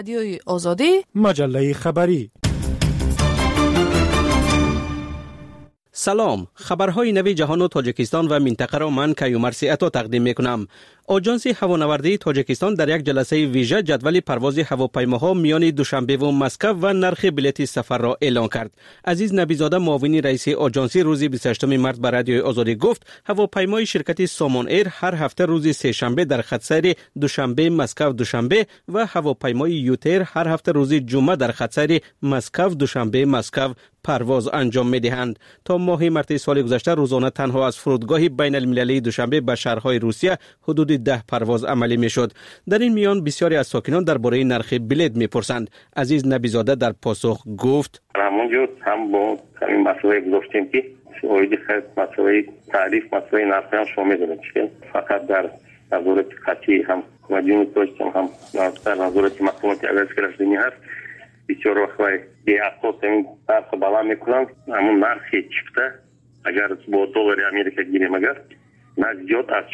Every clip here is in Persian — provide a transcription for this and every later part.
رادیوی آزادی، مجله خبری. سلام، خبرهای نوی جهان و تاجیکستان و منطقه را من کیومرث عطا تقدیم میکنم. آژانس هوانوردی تاجیکستان در یک جلسه ویژه جدول پرواز هواپیماها میان دوشنبه و مسکو و نرخ بلیط سفر را اعلام کرد. عزیز نبیزاده معاون رئیس آژانس روز 28 مارس به رادیوی آزادی گفت هواپیمای شرکت سامان ایر هر هفته روز سه شنبه در خط سیر دوشنبه مسکو دوشنبه و هواپیمای یوتر هر هفته روز جمعه در خط سیر مسکو دوشنبه مسکو پرواز انجام می‌دهند. تا ماه مارس سال گذشته روزانه تنها از فرودگاه بین المللی دوشنبه به شهرهای روسیه حدود 10 پرواز عملی میشد. در این میان بسیاری از ساکنان درباره نرخ بلیط میپرسند. عزیز نبیزاده در پاسخ گفت همونجور هم با همین مسئله گفتیم که اویدی خیلی مسئله تعریف مسئله نرخ هم شما میدونید که فقط در نظارت قطعی هم مدیون داشتم هم در نظارت مقامات اول رسمی هست بسیار وقتی به اساس این نرخ بالا میکنند همون نرخی چیفته اگر با دلار امریکا گیریم اگر زیاد از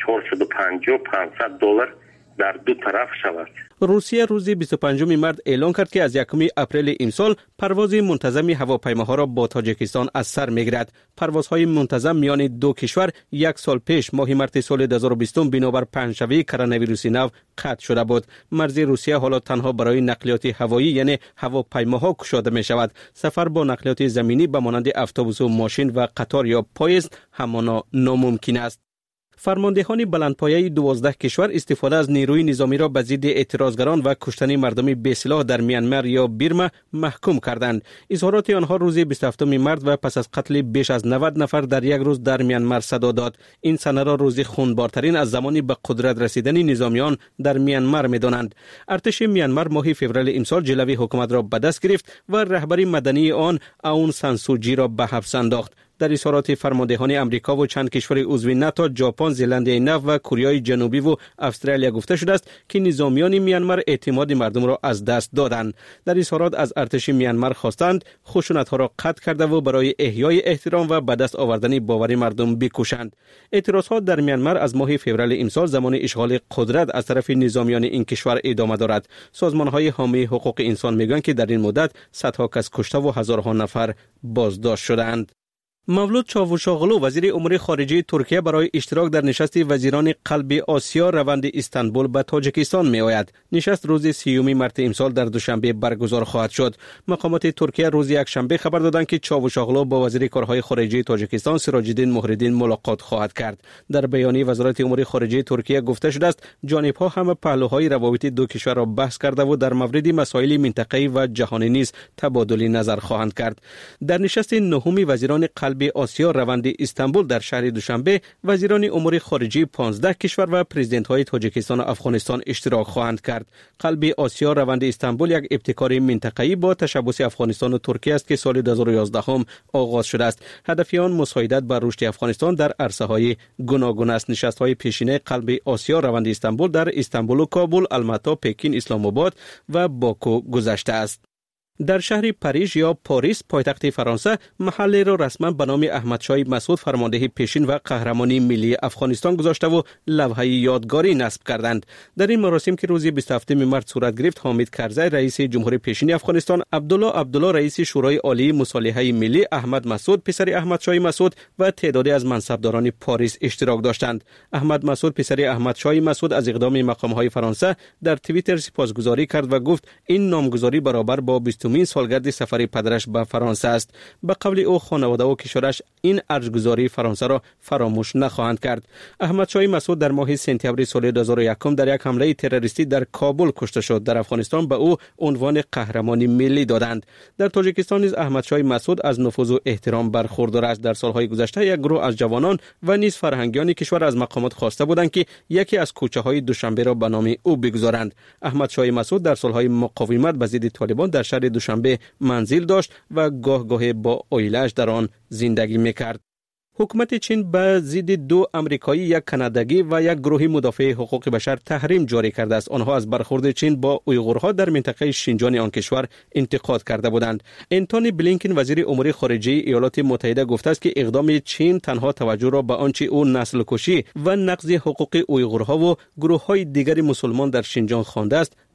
450-500 دلار در دو طرف شود. روسیه روز 25 مارس اعلام کرد که از 1 اپریل امسال پرواز منتظم هواپیماها را با تاجیکستان از سر میگیرد. پروازهای منتظم میان دو کشور یک سال پیش ماه مارس سال 2020 بنابر پنجشنبه کرونا ویروس نو قطع شده بود. مرز روسیه حالا تنها برای نقلیات هوایی یعنی هواپیماها گشوده می شود. سفر با نقلیات زمینی به مانند اتوبوس و ماشین و قطار یا پاییز همانا ناممکن است. فرماندهان بلندپایه 12 کشور استفاده از نیروی نظامی را به ضد اعتراضگران و کشتن مردم بی‌سلاح در میانمار یا بیرما محکوم کردند. اظهارات آنها روز 27 مارس و پس از قتل بیش از 90 نفر در یک روز در میانمار صدا داد. این سنه را روز خونبارترین از زمانی به قدرت رسیدن نظامیان در میانمار می‌دانند. ارتش میانمار ماه فوریه امسال جلوی حکومت را به دست گرفت و رهبری مدنی آن اون سان سو چی را به حبس انداخت. در اظهارات فرماندهان امریکا و چند کشور عضو ناتو، ژاپن، زلندی نو و کره جنوبی و استرالیا گفته شده است که نظامیان میانمار اعتماد مردم را از دست دادند. در اظهارات از ارتش میانمار خواستند خشونت‌ها را قطع کرده و برای احیای احترام و به دست آوردن باور مردم بکوشند. اعتراضات در میانمار از ماه فوریه امسال زمان اشغال قدرت از طرف نظامیان این کشور ادامه دارد. سازمان‌های حامی حقوق انسان میگویند که در این مدت صدها کس کشته و هزارها نفر بازداشت شدند. مولود چاوشاغلو وزیر امور خارجه ترکیه برای اشتراک در نشست وزیران قلب آسیا روند استانبول به تاجیکستان می آید. نشست روز 30 مارس امسال در دوشنبه برگزار خواهد شد. مقامات ترکیه روز یکشنبه خبر دادند که چاوشاغلو با وزیر کارهای خارجه تاجیکستان سراج الدین مهرالدین ملاقات خواهد کرد. در بیانیه وزارت امور خارجه ترکیه گفته شده است جانب‌ها همه پهلوهای روابط دو کشور را بحث کرده و در مورد مسائل منطقه‌ای و جهانی نیز تبادل نظر خواهند کرد. در نشست نهم وزیران قلب آسیا روند استانبول در شهر دوشنبه وزیران امور خارجه 15 کشور و پرزیدنت‌های تاجیکستان و افغانستان اشتراک خواهند کرد. قلب آسیا روند استانبول یک ابتکار منطقه‌ای با تشبث افغانستان و ترکیه است که سال 2011 آغاز شده است. هدف آن مساعدت بر رشد افغانستان در عرصه‌های گوناگون است. نشست‌های پیشینه قلب آسیا روند استانبول در استانبول و کابل، الماتا، پکین، اسلام آباد و باکو گذشته است. در شهر پاریس یا پاریس پایتخت فرانسه محلی را رسما به نام احمدشاه مسعود فرمانده پیشین و قهرمانی ملی افغانستان گذاشته و لوحه یادگاری نصب کردند. در این مراسم که روز 27 مارس صورت گرفت حامد کرزی رئیس جمهور پیشین افغانستان، عبدالله رئیس شورای عالی مصالحه ملی، احمد مسعود پسر احمدشاه مسعود و تعدادی از منصبداران پاریس اشتراک داشتند. احمد مسعود پسر احمدشاه مسعود از اقدام مقام‌های فرانسه در توییتر سپاسگزاری کرد و گفت این نامگذاری برابر با 20 سالگرد سفر پدرش به فرانسه است. به قول او خانواده و کشورش این ارجگذاری فرانسه را فراموش نخواهند کرد. احمدشاه مسعود در ماه سپتامبر سال 2001 در یک حمله تروریستی در کابل کشته شد. در افغانستان به او عنوان قهرمانی ملی دادند. در تاجیکستان نیز احمدشاه مسعود از نفوذ و احترام برخوردار است. در سالهای گذشته یک گروه از جوانان و نیز فرهنگیان کشور از مقامات خواسته بودند که یکی از کوچه‌های دوشنبه را به نام او بگذارند. احمدشاه مسعود در سالهای مقاومت به ضد طالبان در شهر دوشنبه منزل داشت و گاه با عائله‌اش در آن زندگی می‌کرد. حکومت چین به ضد دو امریکایی، یک کانادایی و یک گروه مدافع حقوق بشر تحریم جاری کرده است. آنها از برخورد چین با اویغورها در منطقه شینجان آن کشور انتقاد کرده بودند. انتونی بلینکن وزیر امور خارجه ایالات متحده گفته است که اقدام چین تنها توجه را به آنچه او نسل کشی و نقض حقوق اویغورها و گروه‌های دیگر مسلمان در شینجان خوانده است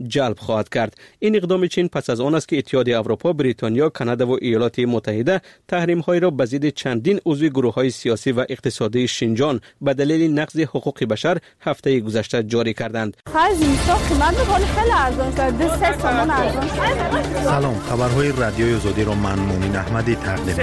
جلب خواهد کرد. این اقدام چین پس از آن است که اتحادیه اروپا، بریتانیا، کانادا و ایالات متحده تحریم‌های را به ضد چندین عضو گروه‌های سیاسی و اقتصادی شینجان به دلیل نقض حقوق بشر هفته گذشته جاری کردند. سلام، خبرهای رادیوی آزادی را من مومن احمدی تقدیم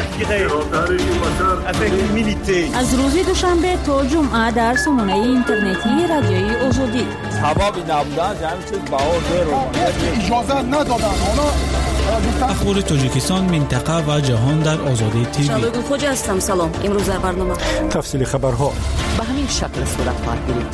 می‌کنم. از روز دوشنبه تا جمعه در سامانه اینترنتی رادیوی آزادی. سببی نبودن جمعی چیز اجازه ندادن. اخبار تاجیکستان، منطقه و جهان در آزادی تیوی. شادو خوجا هستم. سلام. امروز در برنامه تفصیل خبرها به همین شکل صورت خواهد گرفت.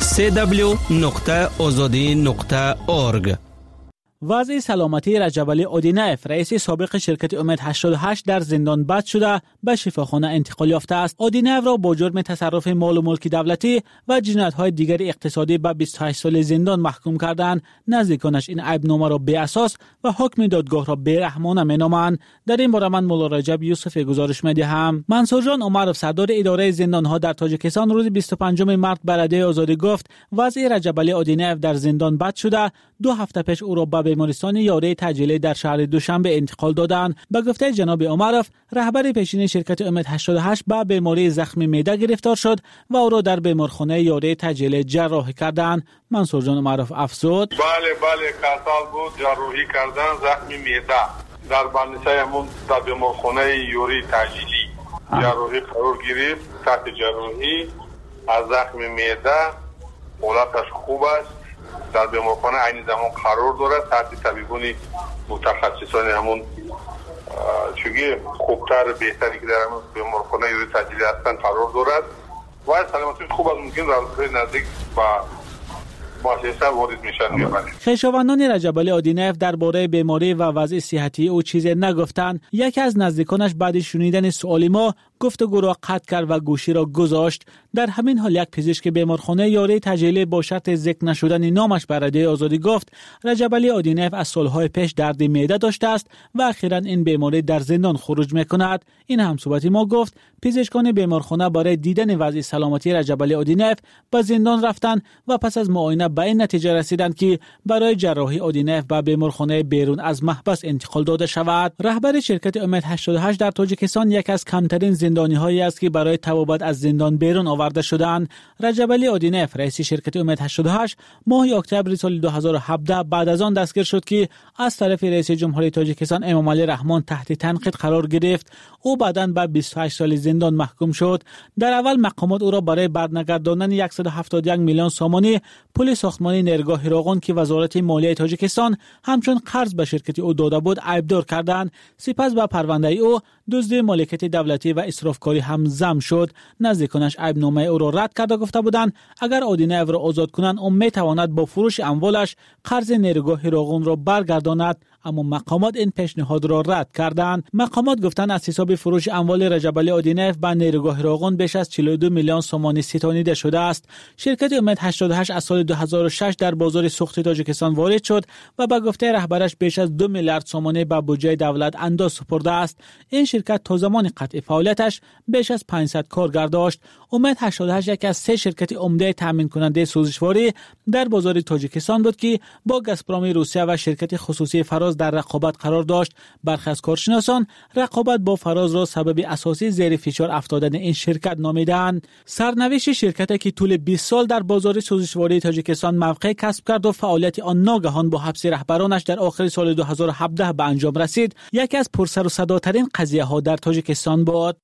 www.azadi.org. وضع سلامتی رجب علی اودینف، رئیس سابق شرکت امید 88 در زندان بند شده به شفاخانه انتقال یافته است. اودینف را با جرم تصرف مال و ملک دولتی و جنایت‌های دیگر اقتصادی به 28 سال زندان محکوم کردند. نزدیکانش این عیب‌نامه را بی اساس و حکم دادگاه را بی‌رحمانه می‌نامند. در این باره من مولا رجب یوسف گزارش می‌دهم. منصور جان عمرов، سردار اداره زندان‌ها در تاجیکستان، روز 25 مارس به رادیوی آزادی گفت وضع رجب علی اودینف در زندان بند شده. 2 هفته پیش او را به بیمارستان یاری تجلی در شهر دوشنبه انتقال دادند. به گفته جناب عمرов، رهبر پیشین شرکت امید 88 به بیماری زخم معده گرفتار شد و او را در بیمارخانه یاری تجلی جراحی کردند. منصور جان عمرов افزود: بله کسال بود جراحی کردن زخم معده در بندیسه همون در بیمارخانه یاری تجلی جراحی قرار گرفت. تحت جراحی از زخم معده حالتش خوب است. در بیمارخانه عین زمان قرار دارد. تحت طبیبان متخصصان همون چگی خوبتر بهتری که در همون بیمارخانه یوری تجلی هستند قرار دارد و سلامتی خوب از ممکن رابطه نزدیک با مؤسسه وارد میشن. خویشاوندان رجب علی اودینف درباره بیماری و وضع صحتی او چیزی نگفتند. یکی از نزدیکانش بعد شنیدن سؤال ما گفتگو را قطع کرد و گوشی را گذاشت. در همین حال یک پزشک بیمارخانه یاری تجلی با شرط ذکر نشدن نامش بر رادیوی آزادی گفت رجب علی اودینف از سالهای پیش درد معده داشته است و اخیراً این بیماری در زندان خروج میکند. این همصحبت ما گفت پزشکان بیمارخانه برای دیدن وضع سلامتی رجب علی اودینف به زندان رفتند و پس از معاینه به این نتیجه رسیدند که برای جراحی اودینف به بیمارخانه بیرون از محبس انتقال داده شود. رهبر شرکت امید 88 در تاجیکستان یک از کمترین زندانی‌هایی است که برای توبت از زندان بیرون آورده شدند. رجب علی اودینف، رئیس شرکت امید 88، ماه اکتبر سال 2017 بعد از آن دستگیر شد که از طرف رئیس جمهوری تاجیکستان امامعلی رحمان تحت تنقید قرار گرفت. او بعداً به 28 سال زندان محکوم شد. در اول مقامات او را برای برنگرداندن 171 میلیون سامانی پول ساختمانی نیرگاه هراقون که وزارت مالیه تاجیکستان همچون قرض به شرکت او داده بود عیبدار کردند. سپس به پرونده او دزدی مالکیت دولتی و اسرافکاری هم ضم شد. نزدیکانش عیبنامه او را رد کرده گفته بودند اگر اودینف را آزاد کنند او میتواند با فروش اموالش قرض نیرگاه هراقون را برگرداند، اما مقامات این پیشنهاد را رد کردند. مقامات گفتند از حساب فروش اموال رجب علی اودینف به نیرگاه هراقون بیش از 42 میلیون سومانی ستانیده شده است. شرکت امید 88 از سال 2006 در بازار سوخت تاجیکستان وارد شد و به گفته رهبرش بیش از 2 میلیارد سومانی به بودجه دولت انداز سپرده است. این شرکت تا زمان قطع فعالیتش بیش از 500 کارگر داشت. امید 88 یکی از 3 شرکت عمده تامین کننده سوزشواری در بازار تاجیکستان بود که با گازپروم روسیه و شرکت خصوصی فراز در رقابت قرار داشت. برخی از کارشناسان رقابت با فراز را سبب اساسی زیر فشار افتادن این شرکت نامیدند. سرنوشت شرکتی که طول 20 سال در بازار سوزشواری تاجیکستان موقع کسب کرد و فعالیت آن ناگهان با حبس رهبرانش در آخر سال 2017 به انجام رسید، یکی از پرسر و صداترین قضیه ها در تاجیکستان بود.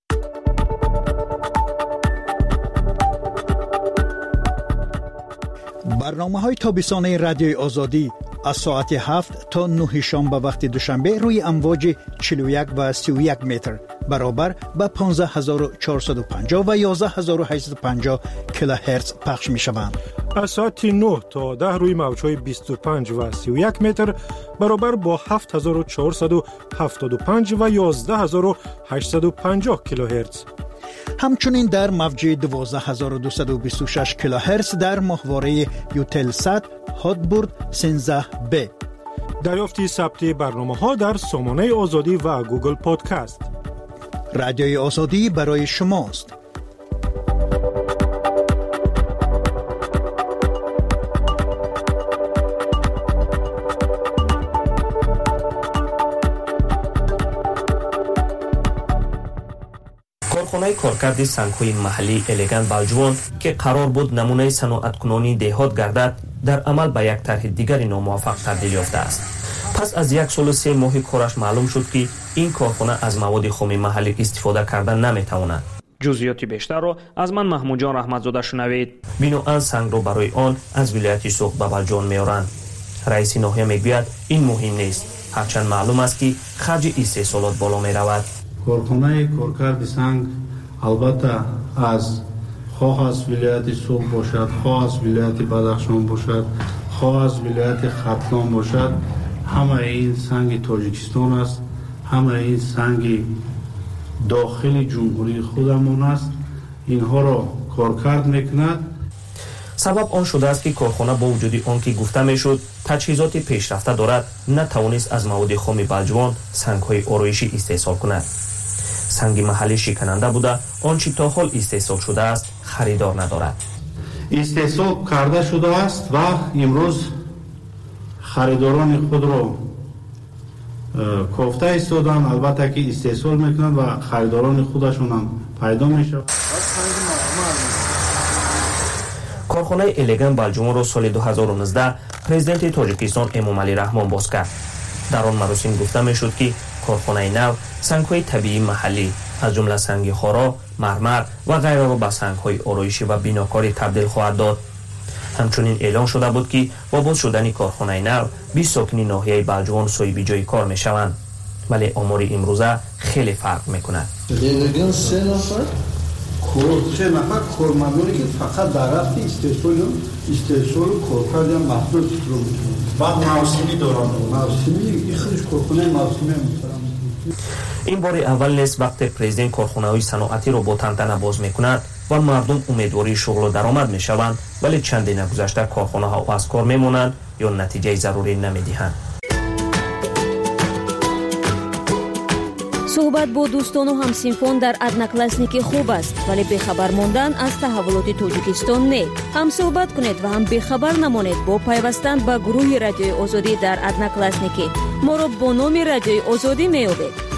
برنامه‌های تابستانه رادیوی آزادی از ساعت 7 تا 9 شنبه وقت دوشنبه روی امواج 41 و 31 متر برابر به 15450 و 11850 کیلوهرتز پخش می‌شوند. از ساعت 9 تا 10 روی موج‌های 25 و 31 متر برابر با 7475 و 11850 کیلوهرتز. همچنین در موج 12226 کیلوهرتز در ماهواره یوتلسات هاتبورد 13B. دریافت ثبت برنامه‌ها در سامانه آزادی و گوگل پادکست. رادیوی آزادی برای شماست. کارخانه کارکرد سنگ‌های محلی الگان بالجوان که قرار بود نمونه صنعت‌کنانی دهات گردد در عمل به یک طرح دیگری ناموفق تبدیل یافته است. پس از 1 سال و 3 ماه کارش معلوم شد که این کارخانه از مواد خام محلی استفاده کردن نمیتواند. جزئیات بیشتر را از من محمود جان رحمتزاده شنوید. بنابراین سنگ را برای آن از ولایت سوخت به بالجوان میارند. رئیس ناحیه میگوید این مهم نیست، هرچند معلوم است که خرج استحصالات بالا می رود. کارخانه کارکرد سنگ البته از خواه از ولایت سوخت باشد، خواه از ولایت بدخشان باشد، خواه از ولایت ختلان باشد، همه این سنگ تاجیکستان است، همه این سنگ داخل جمهوری خودمون است. اینها را کارکرد میکند. سبب آن شده است که کارخانه با وجود آن که گفته میشد تجهیزات پیشرفته دارد نتوانست از مواد خام بالجوان سنگ‌های آرایشی استحصال کند. سنگ محلی شکننده بوده، آنچه تا حال استحصال شده است خریدار ندارد. استحصال کرده شده است و امروز خریداران خود را کافته ایستادن، البته که استحصال میکنند و خریداران خودشون هم پیدا میشه. کارخانه الگان بالجوان را سال 2019 پرزیدنت تاجیکستان امامعلی رحمان باز کرد. در آن مراسم گفته میشد که کارخانه نو سنگ‌های طبیعی محلی از جمله سنگ خارا، مرمر و غیره را به سنگ‌های آرایشی و بناکاری تبدیل خواهد داد. همچنین اعلام شده بود که با باز شدن کارخانه نو 20 ساکنین ناحیه بالجوان صاحب جای کار میشوند، ولی آمار امروزه خیلی فرق میکند. الگان 3 نفر کارمندانی که فقط در رفت استحصال کارکرد یا محصول رو میتونن. بعد موسمی دارن. موسمی خودش کارخانه موسمی میتونن. این بار اول نیست وقت پرزیدنت کارخانه‌های صنعتی را با تنتنه باز میکند و مردم امیدواری شغل و درآمد میشوند، ولی چندین گذشته کارخانه‌ها از کار میمانند یا نتیجه ضروری نمیدهند. صحبت با دوستان و همسینفان در ادناکلاسنیک خوب است، ولی بخبر ماندن از تحولات تاجیکستان نه. هم صحبت کنید و هم بخبر نمانید با پیوستن به گروه رادیوی آزادی در ادناکلاسنیک. ما را با نام رادیوی آزادی میابید.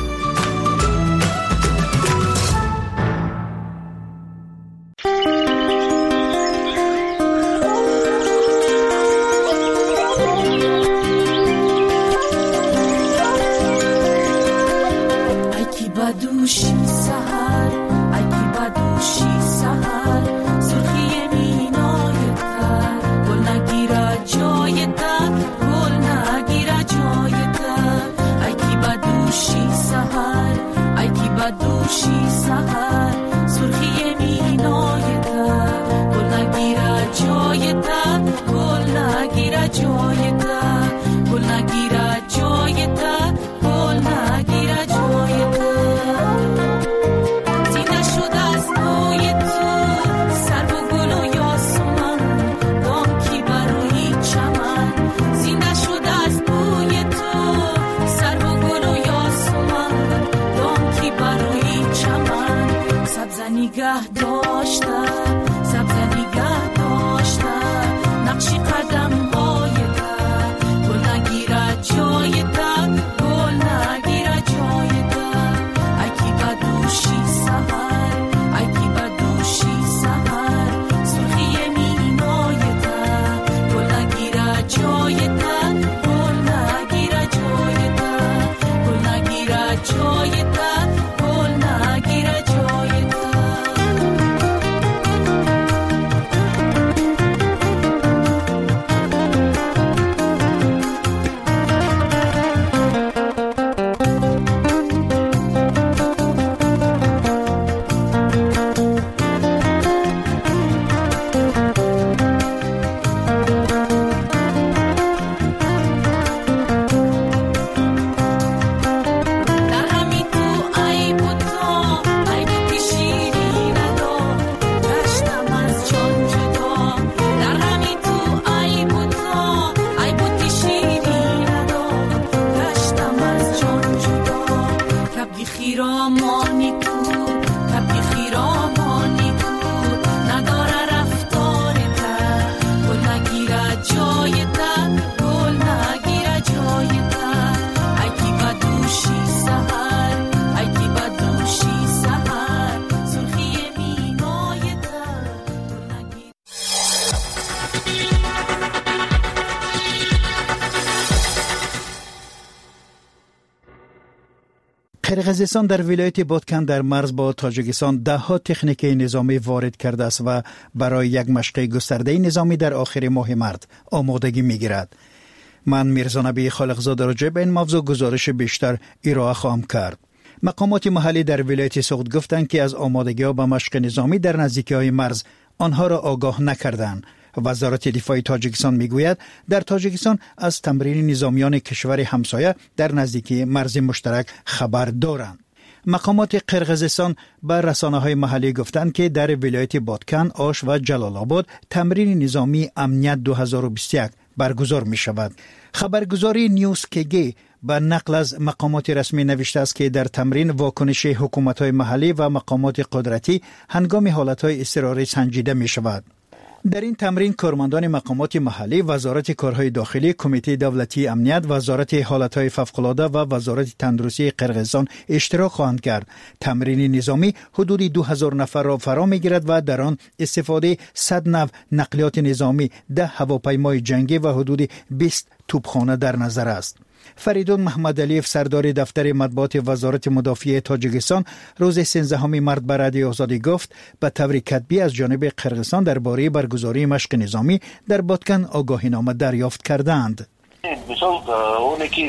قرقیزستان در ولایت بادکن در مرز با تاجیکستان ده‌ها تکنیک نظامی وارد کرده است و برای یک مشق گسترده نظامی در آخر ماه مارس آمادگی می‌گیرد. من میرزا نبی خالقزاده راجع به این موضوع گزارش بیشتر ارائه خواهم کرد. مقامات محلی در ولایت سوخت گفتند که از آمادگی‌ها به مشق نظامی در نزدیکی‌های مرز آنها را آگاه نکردند. وزارت دفاع تاجیکستان میگوید در تاجیکستان از تمرین نظامیان کشور همسایه در نزدیکی مرز مشترک خبر دارند. مقامات قرقیزستان به رسانه‌های محلی گفتند که در ولایت بادکن، آش و جلال آباد تمرین نظامی امنیت 2021 برگزار می شود. خبرگزاری نیوز کگی به نقل از مقامات رسمی نوشته است که در تمرین واکنش حکومت‌های محلی و مقامات قدرتی هنگام حالت‌های اضطراری سنجیده می شود. در این تمرین کارمندان مقامات محلی، وزارت کارهای داخلی، کمیته دولتی امنیت، وزارت حالتهای فوق‌العاده و وزارت تندرستی قرقیزستان اشتراک خواهند کرد. تمرین نظامی حدود 2000 نفر را فرا می‌گیرد و در آن استفاده 100 نوع نقلیات نظامی، 10 هواپیمای جنگی و حدود 20 توپخانه در نظر است. فریدون محمد علیف سردار دفتر مطبوعات وزارت مدافعه تاجیکستان روز 13 مارس به رادیو آزادی گفت به طور کتبی از جانب قرقیزستان درباره برگزاری مشق نظامی در بادکن آگاهینامه دریافت کردند. مثال اونی که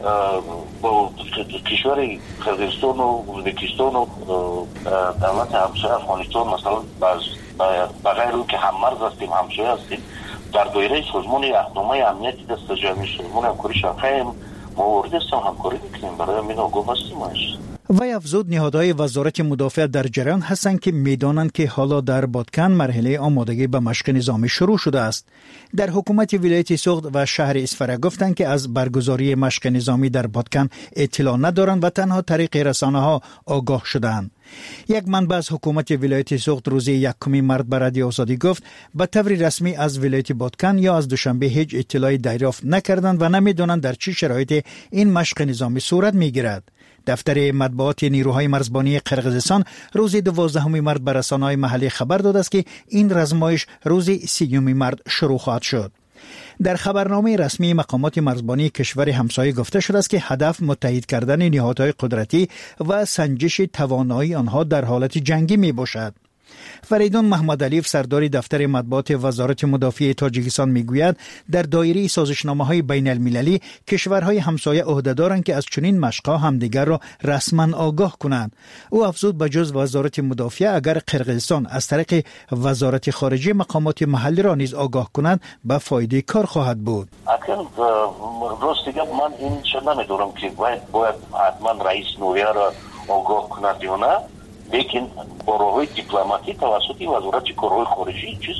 با کشور قرقیزستان و ازبکستان و دولت همسایه افغانستان مثلا بغیر اون که هم مرز هستیم همسایه هستیم در دایره سازمان اهنامه امنیتی دست جمعی سازمان همکاری شاخه موارد هستم همکاری میکنیم برای امین آگاه هستیم. وی افزود نهادهای وزارت مدافعت در جریان هستند که میدانند که حالا در بادکن مرحله آمادگی به مشق نظامی شروع شده است. در حکومت ولایت سوخت و شهر اسفره گفتند که از برگزاری مشق نظامی در بادکن اطلاع ندارند و تنها طریق رسانه‌ها آگاه شدند. یک منبع از حکومت ولایت سوخت روز 1 مارس به رادیو آزادی گفت به طور رسمی از ولایت بادکن یا از دوشنبه هیچ اطلاعی دریافت نکردند و نمیدانند در چه شرایطی این مشق نظامی صورت میگیرد. دفتر مطبوعات نیروهای مرزبانی قرقیزستان روز 12 مارس به رسانه‌های محلی خبر داده است که این رزمایش روز 30 مارس شروع خواهد شد. در خبرنامه رسمی مقامات مرزبانی کشور همسایه گفته شده است که هدف متحد کردن نهادهای قدرتی و سنجش توانایی آنها در حالت جنگی می باشد. فریدون محمد علیف سردار دفتر مطبوعات وزارت مدافعه تاجیکستان میگوید در دایره سازشنامه‌های بین المللی کشورهای همسایه عهده دارند که از چنین مشق‌ها همدیگر را رسما آگاه کنند. او افزود به جز وزارت مدافعه اگر قرقیزستان از طریق وزارت خارجه مقامات محلی را نیز آگاه کنند به فایده کار خواهد بود. اگر راست دیگه من این چه نمیدونم که باید حتما رئیس نویه را آگاه کند یا نه، لیکن با راه‌های دیپلماتی توسط وزارت کارهای خارجی چیز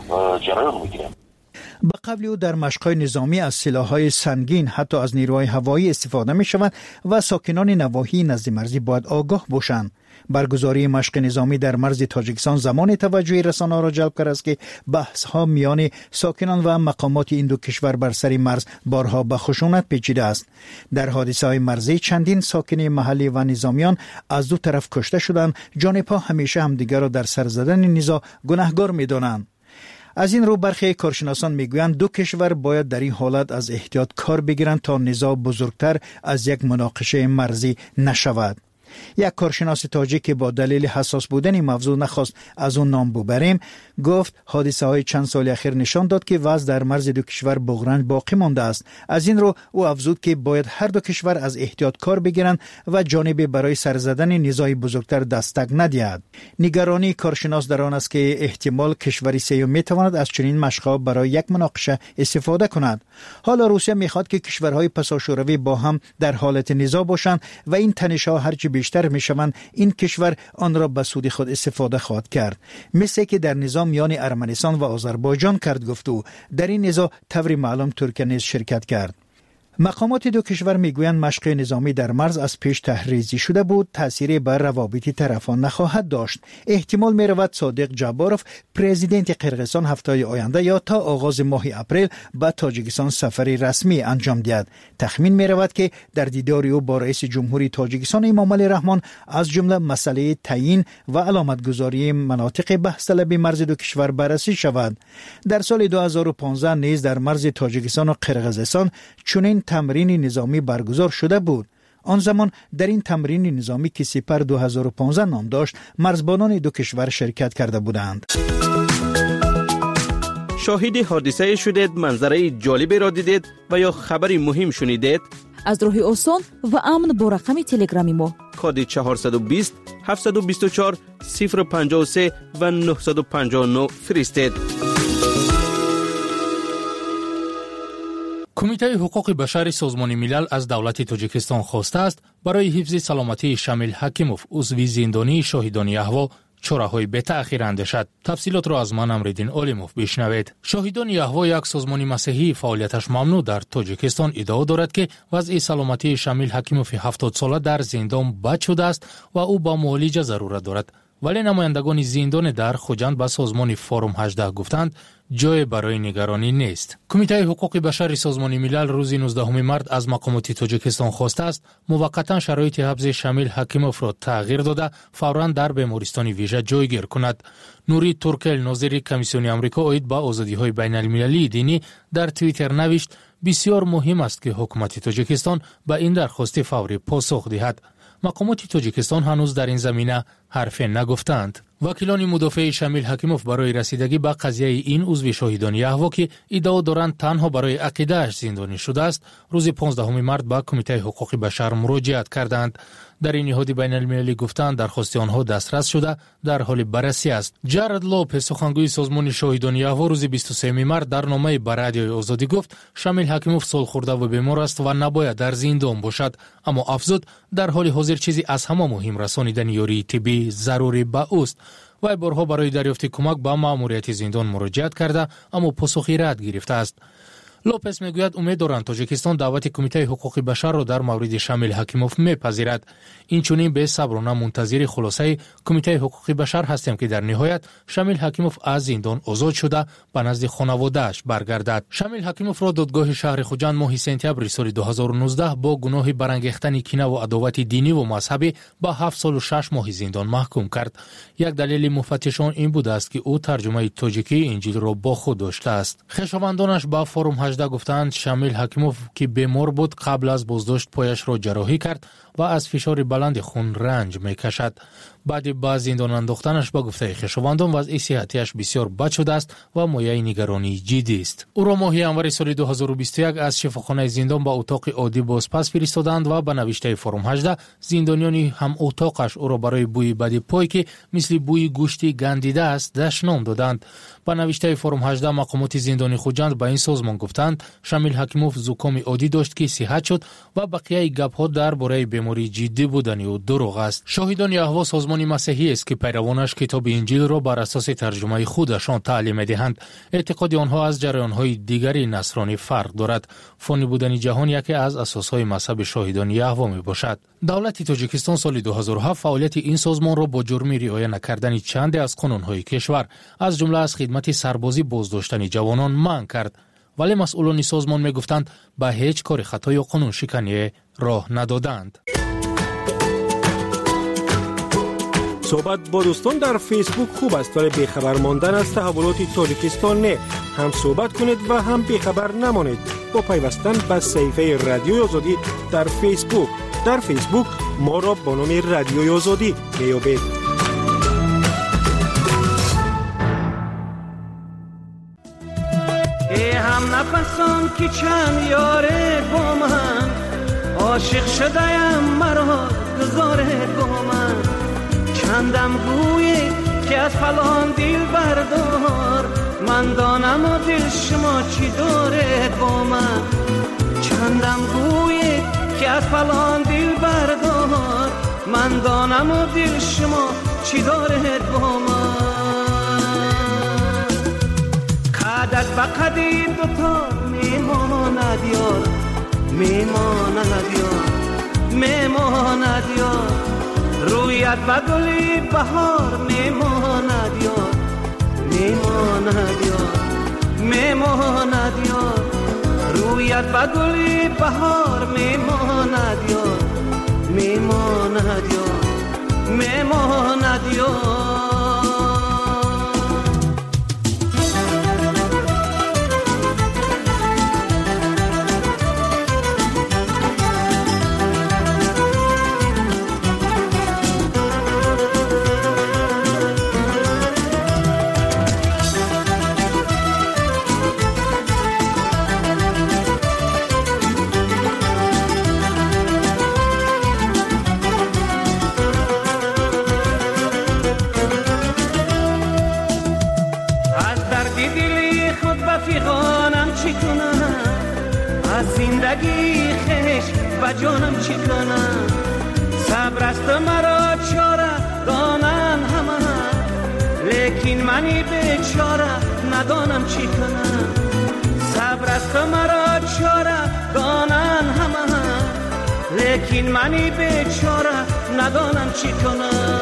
جریان میگیره. به قبل او در مشق‌های نظامی از سلاح‌های سنگین حتی از نیروهای هوایی استفاده می‌شود و ساکنان نواحی نزد مرزی باید آگاه باشند. برگزاری مشق نظامی در مرز تاجیکستان زمان توجه رسانه‌ها را جلب کرده است که بحث‌ها میان ساکنان و مقامات این دو کشور بر سر مرز بارها به خشونت پیچیده است. در حادثه‌های مرزی چندین ساکن محلی و نظامیان از دو طرف کشته شدند. جانب‌ها همیشه همدیگر را در سر زدن نزاع گناهکار می‌دانند. از این رو برخی کارشناسان میگویند دو کشور باید در این حالت از احتیاط کار بگیرند تا نزاع بزرگتر از یک مناقشه مرزی نشود. یک کارشناس تاجیک که با دلیل حساس بودن موضوع نخواست از اون نام ببریم گفت حادثه های چند سال اخیر نشان داد که وضع در مرز دو کشور بغرنج باقی مانده است. از این رو او افزود که باید هر دو کشور از احتیاط کار بگیرند و جانب برای سر زدن نزاع بزرگتر دستک ندهد. نگرانی کارشناس در آن است که احتمال کشوری سوم میتواند از چنین مشق‌ها برای یک مناقشه استفاده کند. حالا روسیه میخواد که کشورهای پساشوروی با هم در حالت نزاع باشند و این تنش‌ها هرچی بیشتر میشوند این کشور آن را به سود خود استفاده خواهد کرد، مثل که در نظام میان ارمنستان و آذربایجان کرد. گفتو در این نزاع طوری معلوم ترکیه نیز شرکت کرد. مقامات دو کشور میگویند مشق نظامی در مرز از پیش تحریزی شده بود، تأثیری بر روابط طرفان نخواهد داشت. احتمال میرود صادق جباروف پرزیدنت قرقیزستان هفته آینده یا تا آغاز ماه اپریل به تاجیکستان سفری رسمی انجام دهد. تخمین میرود که در دیدار او با رئیس جمهوری تاجیکستان امامعلی رحمان از جمله مسئله تعیین و علامتگذاری مناطق بحث طلب مرز دو کشور بررسی شود. در سال 2015 نیز در مرز تاجیکستان و قرقیزستان چنین تمرین نظامی برگزار شده بود. آن زمان در این تمرین نظامی که سپر 2015 نام داشت مرزبانان دو کشور شرکت کرده بودند. شاهد حادثه شدید، منظره جالبی را دیدید و یا خبری مهم شنیدید؟ از راه آسان و امن با رقم تلگرامی ما کد 420 724 053 و 959 فرستید. کمیته حقوق بشر سازمان ملل از دولت تاجیکستان خواسته است برای حفظ سلامتی شمیل حکیموف عضو زندانی شاهدان یهوه چاره‌های به تأخیر اندیشد. تفصیلات را از من امرالدین علیموف بشنوید. شاهدان یهوه یک سازمان مسیحی فعالیتش ممنوع در تاجیکستان ادعا دارد که وضع سلامتی شمیل حکیموف 70 ساله در زندان بد شده است و او با معالجه ضرورت دارد. ولی نمایندگان زندان در خوجند به سازمان فورم 18 گفتند جای برای نگرانی نیست. کمیته حقوق بشر سازمان ملل روز 19 مارس از مقامات تاجیکستان خواسته است موقتا شرایط حبس شمیل حکیموف را تغییر داده فوراً در بیمارستان ویژه جایگیر کند. نوری تورکل ناظر کمیسیون آمریکا اوید با آزادی‌های بین‌المللی دینی در توییتر نوشت بسیار مهم است که حکومت تاجیکستان به این درخواست فوری پاسخ دهد. مقامات تاجیکستان هنوز در این زمینه حرفی نگفتند. وکیلان مدافع شمیل حکیموف برای رسیدگی به قضیه این عضو شاهدان یهوه که ادعا دارند تنها برای عقیده‌اش زندانی شده است روز 15 مارس به کمیته حقوق بشر مراجعت کردند. در این نهاد بین‌المللی گفتند درخواست آنها دسترس شده در حال بررسی است. جارد لوپس سخنگوی سازمان شاهدان یهوه روز 23 مارس در نامه به رادیوی آزادی گفت شمیل حکیموف سالخورده و بیمار است و نباید در زندان باشد، اما افزود در حال حاضر چیزی از همه مهم رسانیدن یاری طبی ضروری به اوست. وی بارها برای دریافت کمک به مأموریت زندان مراجعت کرده اما پاسخی رد گرفته است. لوپس میگوید امید دارند تاجیکستان دعوت کمیته حقوق بشر را در مورد شمیل حکیموف میپذیرد. این چنین به صبرانه منتظر خلاصه کمیته حقوق بشر هستیم که در نهایت شمیل حکیموف از زندان آزاد شده به نزد خانواده‌اش برگردد. شمیل حکیموف را دادگاه شهر خوجند ماه سپتامبر سال 2019 با گناه برانگیختن کینه و عداوت دینی و مذهبی به 7 سال و 6 ماه زندان محکوم کرد. یک دلیل مفتشان این بوده است که او ترجمه تاجیکی انجیل را با خود داشته است. خویشاوندانش با فورم 18 گفتند شمیل حکیموف که بیمار بود قبل از بازداشت پایش را جراحی کرد و از فشار بلند خون رنج میکشد. بعد با زندان انداختنش با گفته خویشاوندان وضع صحتیش بسیار بد شده است و مایه نگرانی جدی است. او را ماه انور سال 2021 از شفاخانه زندان به اتاق عادی بازپس فرستادند و به نوشته فرم 18 زندانیانی هم اتاقش او را برای بوی بد پای که مثل بوی گوشت گندیده است دشنام دادند. به نوشته فرم 18 مقامات زندانی خوجند به این سازمان گفتند شمیل حکیموف زکام عادی داشت که صحت شد و بقیه گپ‌ها درباره بیماری جدی بودن او دروغ است. شاهدان یهوه سازمان مسیحی است که پیروانش کتاب انجیل را بر اساس ترجمه خودشان تعلیم می‌دهند. اعتقاد آنها از جریان‌های دیگری نصرانی فرق دارد. فانی بودن جهان یکی از اساس‌های مذهب شاهدان یهوه میباشد. دولت تاجیکستان سال 2007 فعالیت این سازمان را با جرم رعایت نکردن چند از قانون‌های کشور از جمله از خدمت سربازی بازداشتن جوانان منع کرد. ولی مسئولان سازمان میگفتند به هیچ کار خطا یا قانون شکنی راه ندادند. صحبت با دوستان در فیسبوک خوب است ولی بیخبر ماندن از تحولات تاجیکستان نه. هم صحبت کنید و هم بیخبر نمانید با پیوستن به صفحه رادیوی آزادی در فیسبوک. در فیسبوک ما را با نام رادیوی آزادی میابید. هم نفسان که چند یاره با من عاشق شده‌ام مرا گذاره با من چندم گویی که از فلان دل بردار من دانم و دل شما چی داره با من چندم گویی که از فلان دل بردار من دانم و دل شما چی داره با من قدت با قدی دوتا میماند یار میماند یار میماند یار رویت با گلی بهار میماند یار میماند یار میماند یار رویت با گلی بهار میماند یار میماند یار میماند یار زندگی خش و جانم چی کنم صبر است مرا چاره دانن همه لیکن منی بیچاره ندانم چی کنم صبر است مرا چاره دانن همه لیکن منی بیچاره ندانم چی کنم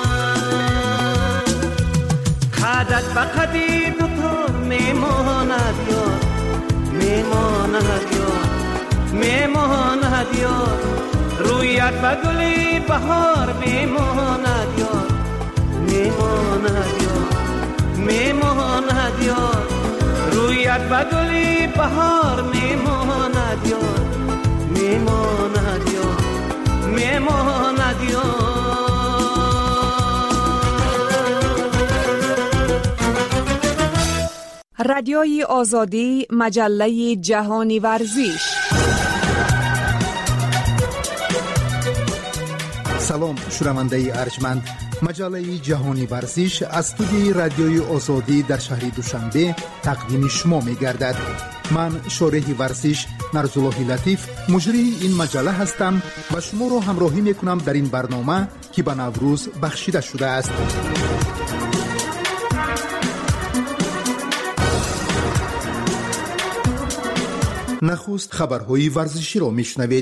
قدت به قدی دوتا میماند یاد میماند یاد میماند یاد رویت به گلی بهار میماند یاد میماند یاد میماند یاد رویت به گلی بهار میماند یاد میماند یاد میماند یاد رادیوی آزادی مجله جهانی ورزش. سلام شنونده ارجمند، مجله جهانی ورزش از استودیوی رادیوی آزادی در شهر دوشنبه تقدیم شما می گردد. من شارح ورزش نرزالله لطیف مجری این مجله هستم و شما را همراهی می کنم در این برنامه که به نوروز بخشیده شده است. نخست خبرهای ورزشی را میشنوید.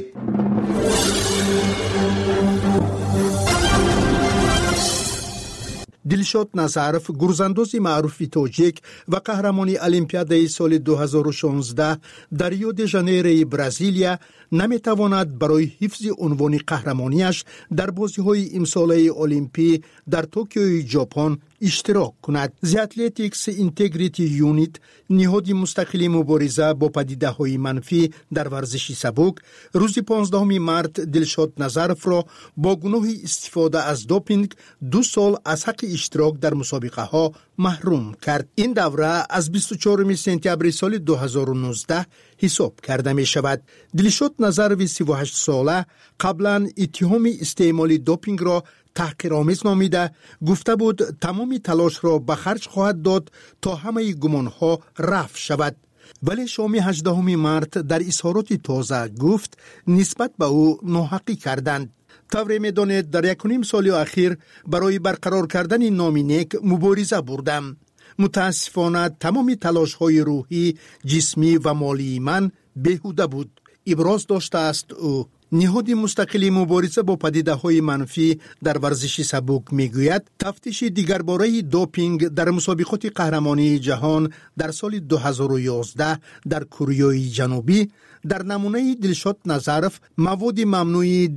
دلشاد نظرف گرزانداز معروف تاجیک و قهرمان المپیادای سال 2016 در ریو دی ژانیروی برزیلیا نمیتواند برای حفظ عنوان قهرمانیش در بازی‌های امساله المپی در توکیو ژاپن اشتراک کند. The Athletics Integrity Unit نهاد مستقل مبارزه با پدیده‌های منفی در ورزش سبک روز 15 مارس دلشاد نظرف را با گناه استفاده از دوپینگ 2 سال از حق اشتراک در مسابقه ها محروم کرد. این دوره از 24 سپتامبر سال 2019 حساب کرده می شود. دلشاد نظرف 38 ساله قبلا اتهام استعمال دوپینگ را تحقیرآمیز نامیده گفته بود تمام تلاش را به خرج خواهد داد تا همه گمانها رفع شود. ولی شام 18 مارس در اظهارات تازه گفت نسبت به او ناحقی کردند. طوری می‌دانید در 1.5 سال اخیر برای برقرار کردن نامی نیک مبارزه بردم. متاسفانه تمام تلاش‌های روحی، جسمی و مالی من بیهوده بود. ابراز داشته است او. نهاد مستقل مبارزه با پدیده‌های منفی در ورزش سبک میگوید تفتیش دیگرباره دوپینگ در مسابقات قهرمانی جهان در سال 2011 در کره جنوبی در نمونه دلشاد نظرف مواد ممنوع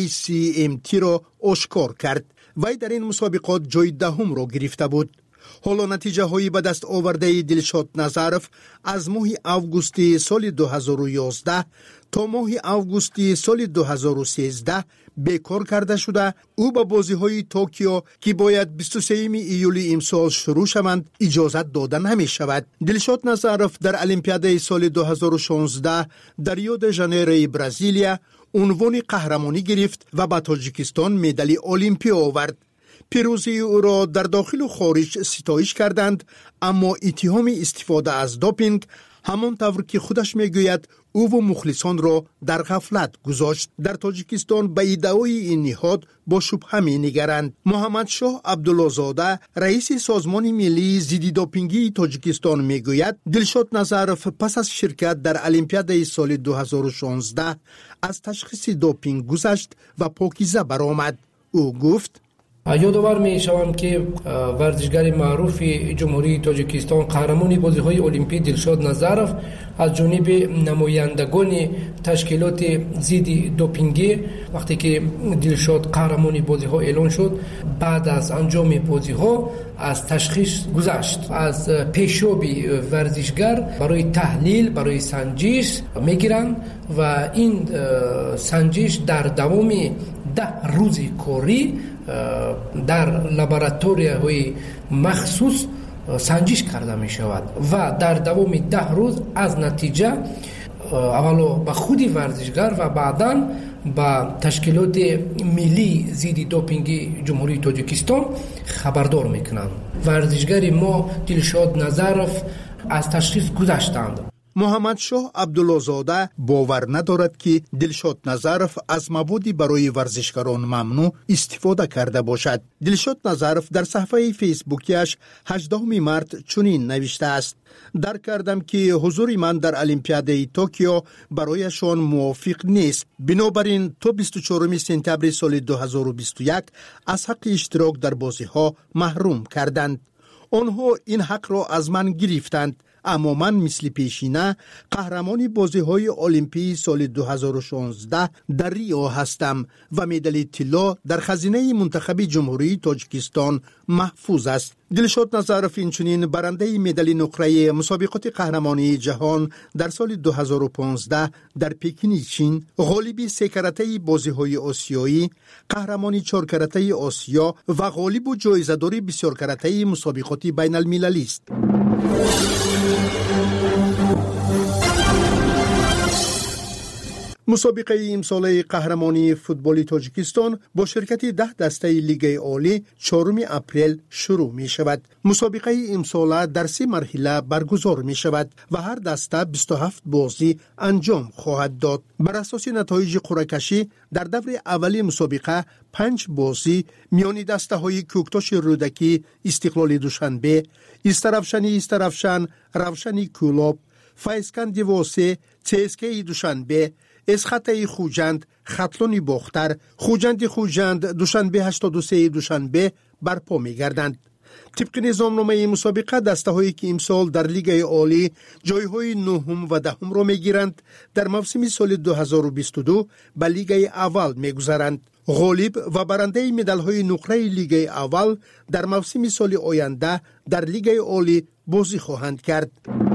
DHCMT را آشکار کرد. وی در این مسابقات جای دهم را گرفته بود. حالا نتیجه هایی به دست آورده دلشاد نظرف از ماه آگوست سال 2011 تا ماه آگوست سال 2013 بیکار کرده شده. او به بازی های توکیو که باید 23 ایولی امسال شروع شوند اجازت داده نمی شود. دلشاد نظرف در المپیادای سال 2016 در ریو دی ژانیروی برزیلیا عنوان قهرمانی گرفت و به تاجیکستان مدال المپی آورد. پیروزی او را در داخل و خارج ستایش کردند، اما اتهام استفاده از دوپینگ همان طور که خودش میگوید او و مخلصان را در غفلت گذاشت. در تاجیکستان به ادعای این نهاد با شبهه می‌نگرند. محمد شاه عبدالله زاده رئیس سازمان ملی ضد دوپینگی تاجیکستان میگوید دلشاد نظرف پس از شرکت در المپیادای سال 2016 از تشخیص دوپینگ گذشت و پاکیزه برآمد. او گفت یادآور می شوم که ورزشگر معروف جمهوری تاجیکستان قهرمان بازی‌های المپی دلشاد نظرف از جانب نمایندگان تشکیلات ضد دوپینگی وقتی که دلشاد قهرمان بازی‌ها اعلان شد بعد از انجام بازی‌ها از تشخیص گذشت. از پیشاب ورزشگر برای تحلیل برای سنجش میگیرند و این سنجش در دوام 10 روز کاری در لابراتوری‌های مخصوص سنجش کرده می شود و در دوام 10 روز از نتیجه اولا به خود ورزشگر و بعداً با تشکیلات ملی ضد دوپینگ جمهوری تاجیکستان خبردار میکنند. ورزشگر ما دلشاد نظرف از تشخیص گذشتند. محمد شاه عبدالله‌زاده باور ندارد که دلشاد نظرف از موادی برای ورزشکاران ممنوع استفاده کرده باشد. دلشاد نظرف در صفحه فیسبوکیش 18 مارس چنین نوشته است: درک کردم که حضور من در المپیاد توکیو برایشان موافق نیست. بنابراین تا 24 سپتامبر سال 2021 از حق اشتراک در بازی ها محروم کردند. آنها این حق را از من گرفتند، اما من مثل پیشینه قهرمان بازی‌های المپیک سال 2016 در ریو هستم و مدال طلا در خزینه منتخب جمهوری تاجیکستان محفوظ است. دلشاد نظرف اینچنین برنده مدال نقره مسابقات قهرمانی جهان در سال 2015 در پکین چین، غالب 3 کرته بازی‌های آسیایی، قهرمان 4 کرته آسیا و غالب و جایزه‌دار بسیار کرته مسابقات بین المللی است. مسابقه امسال قهرمانی فوتبال تاجیکستان با شرکت 10 دسته لیگ عالی 4 اپریل شروع می شود. مسابقه امسال در 3 مرحله برگزار می شود و هر دسته 27 بازی انجام خواهد داد. بر اساس نتایج قرعه کشی در دور اولی مسابقه 5 بازی میان دسته های کوکتاش رودکی استقلال دوشنبه، استرافشن روشنی کولاب، فایسکند واسه CSKA دوشنبه، اسخطه خوجند خطلانی باختر، خوجند دوشنبه 83 دوشنبه برپا می گردند. طبق نظامنامه مسابقه دسته هایی که امسال در لیگ عالی جای های 9 و 10 را می گیرند در موسم سال 2022 به لیگ اول می گذرند. غالب و برنده مدال های نقره لیگ اول در موسم سال آینده در لیگ عالی بازی خواهند کرد.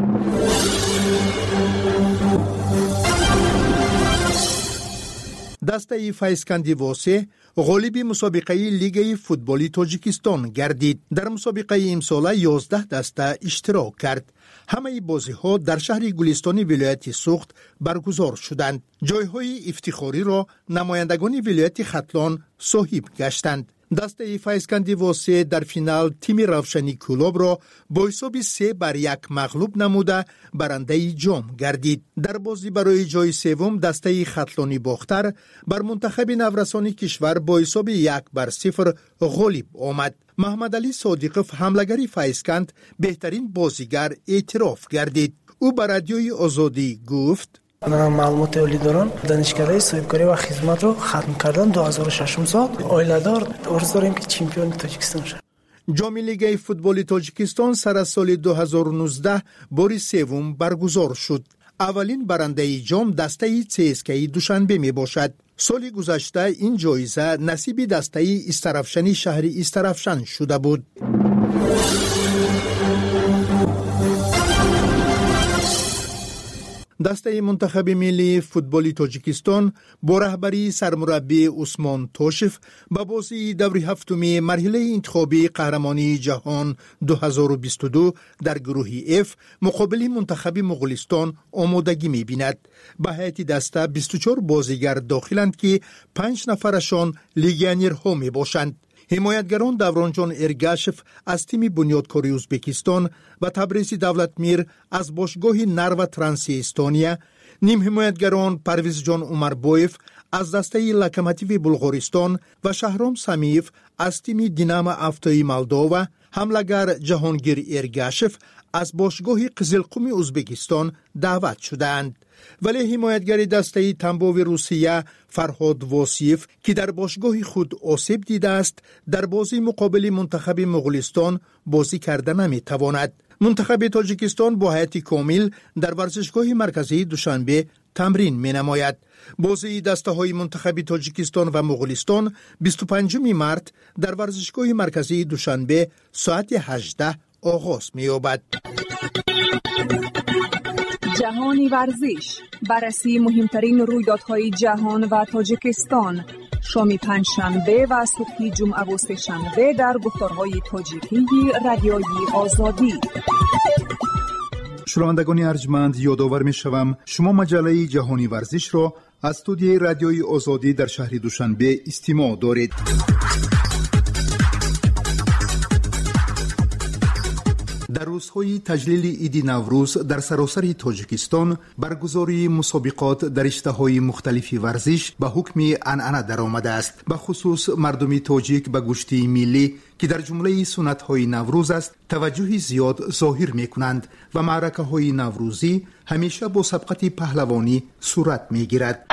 دسته فایسکندی واسه غالب مسابقه لیگ فوتبالی تاجیکستان گردید. در مسابقه امسال 11 دسته اشتراک کرد. همه بازی ها در شهر گلستان ولایت سوخت برگزار شدند. جایهای افتخاری را نمایندگان ولایت ختلان صاحب گشتند. دسته فایسکندی واسه در فینال تیم روشنی کولاب را با حساب 3-1 مغلوب نموده برنده جام گردید. در بازی برای جای سوم دسته ختلانی باختر بر منتخب نورسانی کشور با حساب 1-0 غالب آمد. محمد علی صادقов حمله‌گر فایسکند بهترین بازیگر اعتراف گردید. او به رادیوی آزادی گفت: معلومات عالی دارم. دانشکده صاحبکاری و خدمت رو ختم کردم 2006 سال. آیله‌دار آرزو داریم که چمپیون تاجیکستان شد. جام لیگ فوتبال تاجیکستان سر از سال 2019 بار سوم برگزار شد. اولین برنده جام دسته CSKA دوشنبه می باشد. سال گذشته این جایزه نصیب دسته استرافشن شهر استرافشن شده بود. دسته منتخب ملی فوتبال تاجیکستان با رهبری سرمربی عثمان توشف به بازی دور هفتم مرحله انتخابی قهرمانی جهان 2022 در گروه F مقابل منتخب مغولستان آمادگی می‌بیند. به هیئت دسته 24 بازیگر داخلند که 5 نفرشان لیگیونرها میباشند. حمایتگران دورانجان ارگاشف از تیم بنیادکاری ازبکستان و تبریزی دولتمیر از باشگاه نرو ترانسی استونیا، نیم حمایتگران پرویز جان عمربویف از دسته لوکوموتیو بلغارستان و شهرام سمیف از تیم دینamo افتای مولداوا، حمله‌گر جهانگیر ارگاشف از باشگاه قزلقم ازبکستان دعوت شدند. ولی حمایتگر دسته تنباو روسیه فرهاد واسیف که در باشگاه خود آسیب دیده است در بازی مقابل منتخب مغولستان بازی کرده نمیتواند. منتخب تاجیکستان با هیئت کامل در ورزشگاه مرکزی دوشنبه تمرین می نماید. بازی دسته های منتخب تاجیکستان و مغولستان 25 مارس در ورزشگاه مرکزی دوشنبه ساعت 18 آغاز می یابد. جهانی ورزش، بررسی مهمترین رویدادهای جهان و تاجیکستان، شام پنجشنبه و صبح جمعه و سه‌شنبه در گفتارهای تاجیکی رادیوی آزادی. شنوندگان ارجمند، یادآور می‌شوم شما مجله جهانی ورزش را از استودیوی رادیوی آزادی در شهر دوشنبه استماع دارید. در روزهای تجلیل عید نوروز در سراسر تاجیکستان برگزاری مسابقات در رشته‌های مختلف ورزش به حکم عنعنه درآمده است. به خصوص مردم تاجیک به گوشتی ملی که در جمله سنت‌های نوروز است توجه زیاد ظاهر می‌کنند و معرکه‌های نوروزی همیشه با سبقت پهلوانی صورت می‌گیرد.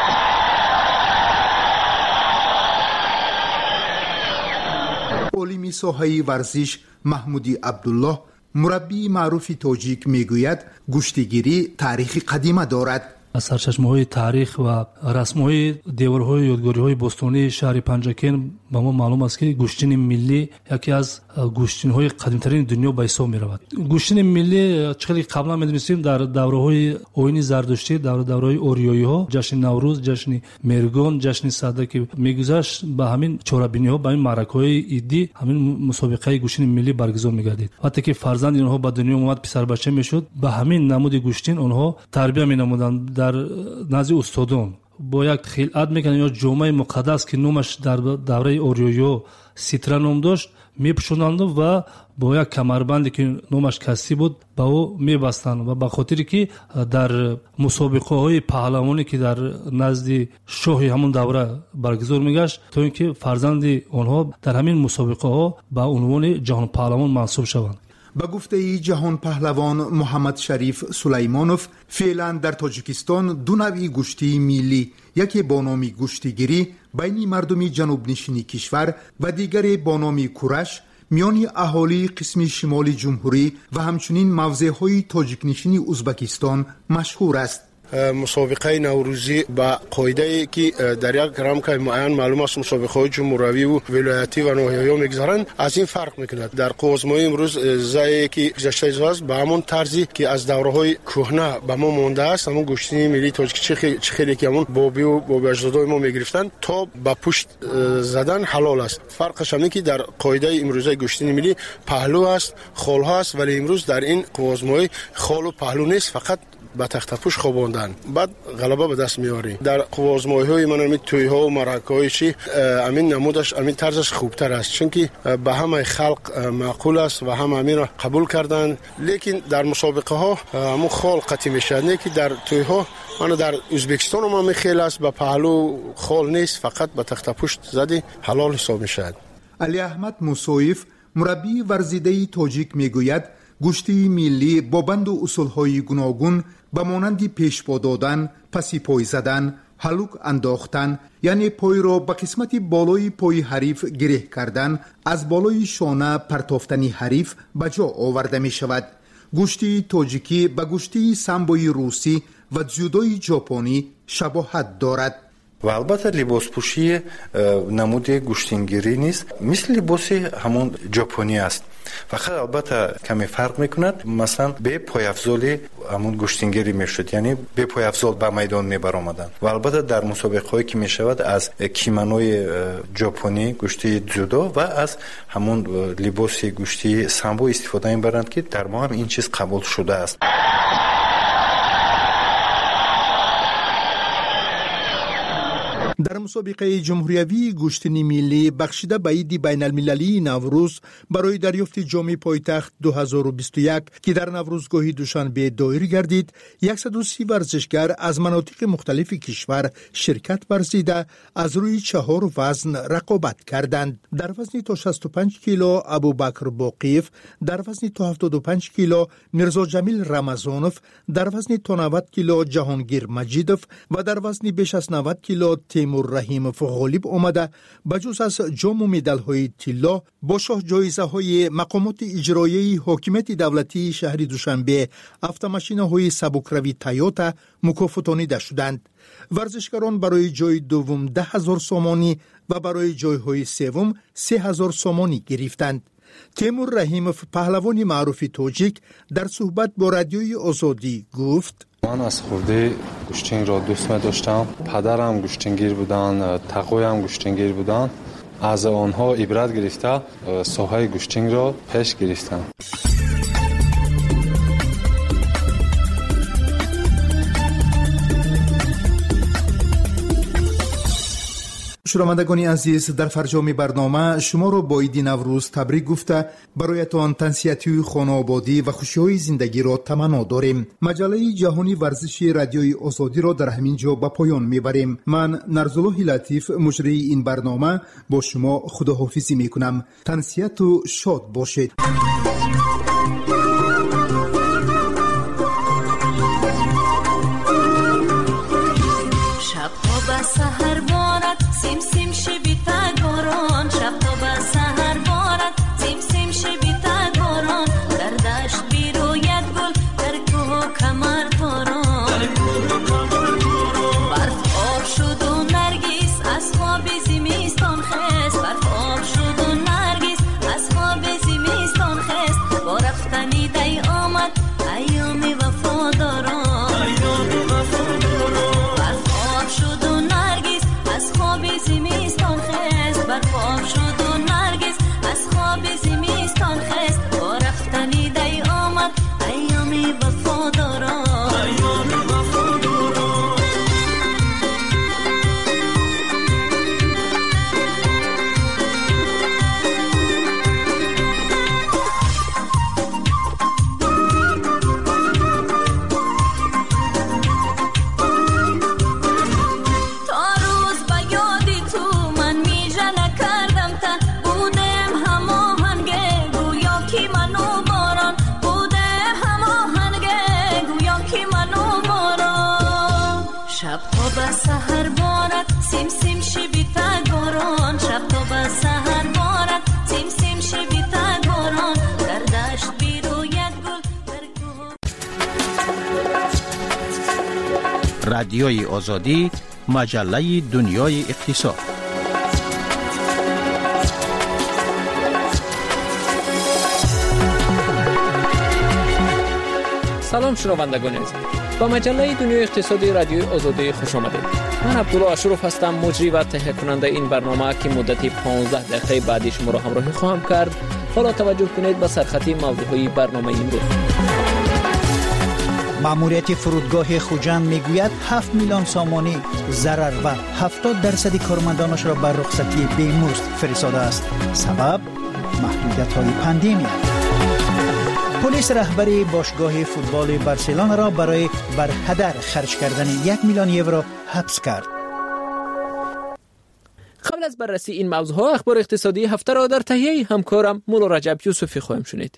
عالم ساحه ورزش محمودی عبدالله مربی معروف تاجیک میگوید گوشتگیری تاریخ قدیمه دارد. از سرچشمه‌های تاریخ و رسم‌های دیوارهای یادگاری‌های باستانی شهر پنجکین به ما معلوم است که گوشتین ملی یکی از گوشتین‌های قدیمی‌ترین دنیا به حساب می‌رود. گوشتین ملی چقدر قبلا می‌دونستیم در دوره‌های آیین زردشتی، دوره‌های اوریایی‌ها، جشن نوروز، جشن مرگان، جشن صدر که می‌گذشت به همین چورابینی‌ها، به این معرکه‌های عیدی، همین مسابقه گوشتین ملی برگزار می‌گردید. وقتی که فرزند اینها به دنیا اومد پسر بچه می‌شد، به همین نمود گوشتین آنها تربیت می‌نمودند در نزد استادان با یک خلعت میکنن یا جامعه مقدس که نامش در دوره اوریایو سیترا نام داشت میپوشونند و با یک کمربندی که نامش کسی بود با او میبستند و به خاطری که در مسابقه های پهلوانی که در نزد شاه همون دوره برگزار میگشت تا اینکه فرزند آنها در همین مسابقه ها به عنوان جهان پهلوان منصوب شوند. به گفته جهان پهلوان محمد شریف سلیمانوف فعلا در تاجیکستان دو نوع گوشتی ملی، یکی با نام گوشتگیری بین مردم جنوب نشین کشور و دیگری با نام کورش میان اهالی قسم شمال جمهوری و همچنین موضعهای تاجیک نشین ازبکستان مشهور است. مسابقه نوروزی با قاعده که در یک رمق معین معلوم است مسابقه جمهوری و ولایتی و ناحیه‌ای میگذارند از این فرق میکند. در قوزمای امروز زایی که گذشته است به همون طرزی که از دوره‌های کهنه به ما مونده است، همون گوشتنی ملی تاجیک خیلی که همون بابی اجدادای ما میگرفتن تا به پشت زدن حلال است. فرقش همین که در قاعده امروزه گوشتنی ملی پهلو است، خال هست، ولی امروز در این قوزمای خال و پهلو نیست، فقط با تخت پوش خواباندن بعد غلبه به دست میاری. در قوازمای‌های من همین توی‌ها و مرکه‌های چی همین نمودش همین طرزش خوبتر است، چون که به همه خلق معقول است و هم همین را قبول کردن. لیکن در مسابقه ها همون خال قطعی میشه، نه که در توی‌ها من در ازبکستان هم خیلی است به پهلو خال نیست، فقط به تخت پوش زدی حلال حساب میشه. علی احمد موسویف مربی ورزیده تاجیک میگوید گوشتی ملی با بند و اصولهای گوناگون به مانند پیشپا دادن، پسی پای زدن، هلوک انداختن، یعنی پای را به قسمت بالای پای حریف گره کردن، از بالای شانه پرتافتنی حریف به جا آورده می شود. گوشتی تاجیکی به گوشتی سامبوی روسی و جودوی ژاپنی شباهت دارد. و البته لباس پوشی نمود گوشتینگیری نیست، مثل لباس همون ژاپنی است، فقط البته کمی فرق میکند. مثلا به پای افضال همون گوشتینگیری میشد، یعنی به پای افضال به میدان میبر آمدن و البته در مسابقه هایی که میشود از کیمانوی ژاپنی گوشتی جودو و از همون لباس گوشتی سامبو استفاده میبرند که در ما هم این چیز قبول شده است. در مسابقه جمهوریوی گوشتنی ملی بخشیده به عید بین المللی نوروز برای دریافت جام پایتخت 2021 که در نوروزگاه دوشنبه دایر گردید، 130 ورزشگر از مناطق مختلف کشور شرکت ورزیده از روی 4 وزن رقابت کردند. در وزن تا 65 کیلو ابوبکر باقیف، در وزن تا 75 کیلو میرزا جمیل رمضانوف، در وزن تا 90 کیلو جهانگیر مجیدوف و در وزن بیش از 90 کیلو تیمور رحیموف غالب آمده. بجز از جام و مدال های طلا با شاه جایزه های مقامات اجرایی حاکمیت دولتی شهر دوشنبه автомاشینه های سبکروی تویوتا مکافاتانیده شدند. ورزشکاران برای جای دوم 10,000 سامانی و برای جای های سوم 3,000 سامانی گرفتند. تیمور رحیموف پهلوان معروف تاجیک در صحبت با رادیوی آزادی گفت: من از خورده گوشتنگ را دوست می داشتم. پدرم گوشتنگیر بودن، تقویم گوشتنگیر بودن. از آنها عبرت گرفته ساحه گوشتنگ را پیش گرفتم. شنوندگان عزیز، در فرجام برنامه شما را با عید نوروز تبریک گفته برایتان تنسیتی خانوادگی و خوشی‌های زندگی را تمنا داریم. مجله جهانی ورزشی رادیوی آزادی را در همین جا به پایان میبریم. من نرزالله لطیف مجری این برنامه با شما خداحافظی میکنم. تنسیت و شاد باشید. سحر بارد سیم سیم شبی تگاران، شب تا به سحر بارد سیم سیم شبی تگاران، در دشت بیروید گل در کوه و کمر تاران، برف آب شد و نرگس از خواب زمستان خست، برف آب شد و نرگس از خواب زمستان خست، با رفتنی دی آمد ایام وفاداران، زمستان خست، برف آب شد و نرگس از خواب زمستان خست، با رفتنی دی آمد ایام وفاداران. سحر بارد سیم سیم شبی تگاران، شب تا به سحر بارد سیم سیم شبی تگاران، در دشت بیروید گل در کوه. رادیوی آزادی، مجله دنیای اقتصاد. سلام شنوندگان عزیز، با مجله دنیای اقتصادی رادیوی آزادی خوش آمدید. من عبدالله اشرف هستم، مجری و تهیه کننده این برنامه که مدت 15 دقیقه بعدی شما را همراهی خواهم کرد. حالا توجه کنید به سرخطی موضوعی برنامه امروز. ماموریت فرودگاه خوجند میگوید 7 میلیون سامانی ضرر و 70% کارمندانش را بر رخصتی بیمزد فرستاده است. سبب محدودیت‌های پاندمی. پلیس رهبری باشگاه فوتبال بارسلونا را برای برهدر خرج کردن 1 میلیون یورو حبس کرد. قبل از بررسی این موضوعها، اخبار اقتصادی هفته را در تهیه همکارم مولا رجب یوسفی خواهیم شنید.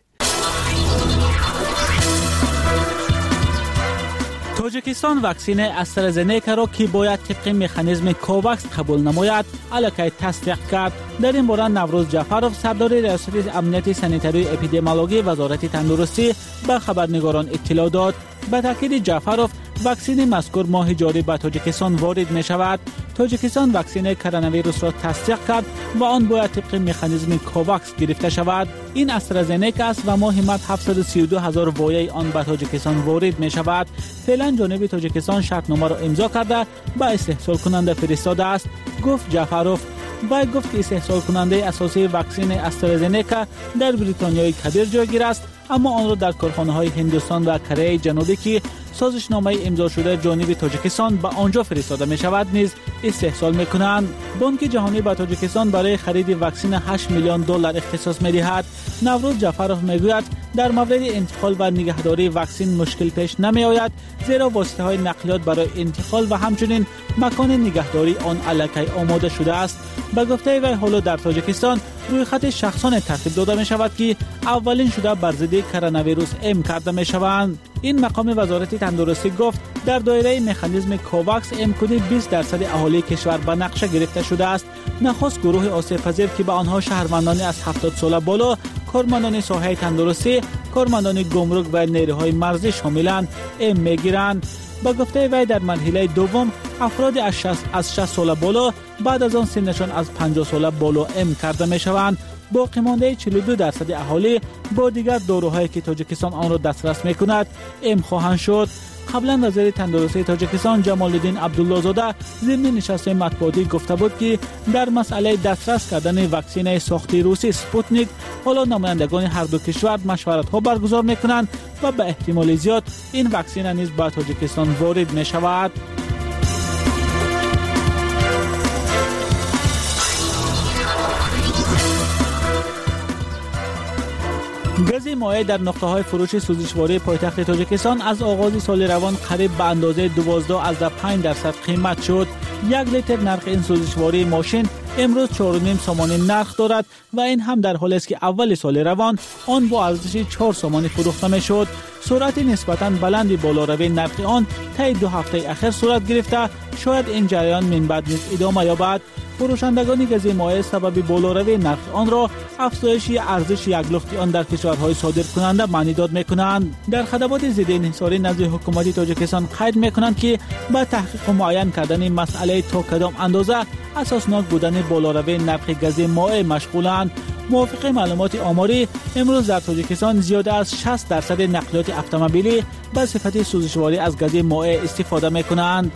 تاجیکستان واکسن استرازنیکا را که باید طبق مکانیزم کوواکس قبول نماید الکی تصدیق کرد. در این باره نوروز جعفرов سردار ریاست امنیت سانیتری اپیدمیولوژی وزارت تندرستی به خبرنگاران اطلاع داد. به تاکید جعفرov واکسن مذکور ماه جاری به تاجیکستان وارد می شود. تاجیکستان واکسن کرونا ویروس را تصدیق کرد و آن باید طبق مکانیزم کوواکس گرفته شود. این استرازنیکا است و ماه مارس 732,000 وایه آن به تاجیکستان وارد می شود. فعلا جانب تاجیکستان شرطنامه را امضا کرده به استحصال کننده فرستاده است، گفت جعفرov. وی گفت که استحصال کننده اساسی واکسن استرازنیکا در بریتانیای کبیر جایگیر است، اما آن را در کارخانه‌های هندوستان و کره جنوبی که سازشنامه امضا شده جانب تاجیکستان به آنجا فرستاده می شود نیز استحصال می کنند. بانک جهانی به تاجیکستان برای خرید واکسن 8 میلیون دلار اختصاص می دهد. نوروز جعفرov می گوید در مورد انتقال و نگهداری واکسن مشکل پیش نمی آید، زیرا واسطه های نقلیات برای انتقال و همچنین مکان نگهداری آن الکی آماده شده است. به گفته وی حالا در تاجیکستان روی خط شخصان ترتیب داده می شود که اولین شده بر ضد کرونا ویروس ام کرده می شوند. این مقام وزارت تندرستی گفت در دایره مکانیزم کوواکس امکانی 20% اهالی کشور به نقشه گرفته شده است. نخست گروه آسیب پذیر که به آنها شهروندان از 70 سال بالا، کارمندان ساحه تندرستی، کارمندان گمرک و نیروهای مرزی شاملند ام میگیرند. با گفته وی در مرحله دوم افراد از 60 سال بالا بعد از آن سنشان از 50 سال بالا ام کرده می شوند. باقی مانده 42% اهالی با دیگر داروهایی که تاجیکستان آن را دسترس می کند ام خواهند شد. قبلا وزیر تندرستی تاجیکستان جمال الدین عبدالله زاده ضمن نشست مطبوعاتی گفته بود که در مسئله دسترس کردن واکسن ساختی روسی سپوتنیک حالا نمایندگان هر دو کشور مشورت ها برگزار می کنند و به احتمال زیاد این واکسن نیز به تاجیکستان وارد می شود. گاز مایع در نقطه‌های فروش سوزشواری پایتخت تاجیکستان از آغاز سال روان قریب به اندازه 12.5% قیمت شد. 1 لیتر نرخ این سوزشواری ماشین امروز 4.5 سامانی نرخ دارد و این هم در حالی است که اول سال روان آن با ارزش 4 سامانی فروخته می‌شد. سرعت نسبتاً بلندی بالاروی نرخ آن طی 2 هفته اخیر صورت گرفته، شاید این جریان من بعد نیز ادامه یابد. فروشندگان گاز مایع سبب بالاروی نرخ آن را افزایش ارزش یک لخت آن در کشورهای صادر کننده معنی داد می‌کنند. در خدمات ضد انحصاری نزد حکومت تاجیکستان قید می‌کنند که با تحقیق معین کردن مسئله تا کدام اندازه اساسناک بودن بالاروی نرخ گاز مایع مشغولند. موافق معلومات آماری امروز در تاجیکستان زیاده از 60% نقلیات اتومبیلی به صفت سوزشواری از گاز مایع استفاده می‌کنند.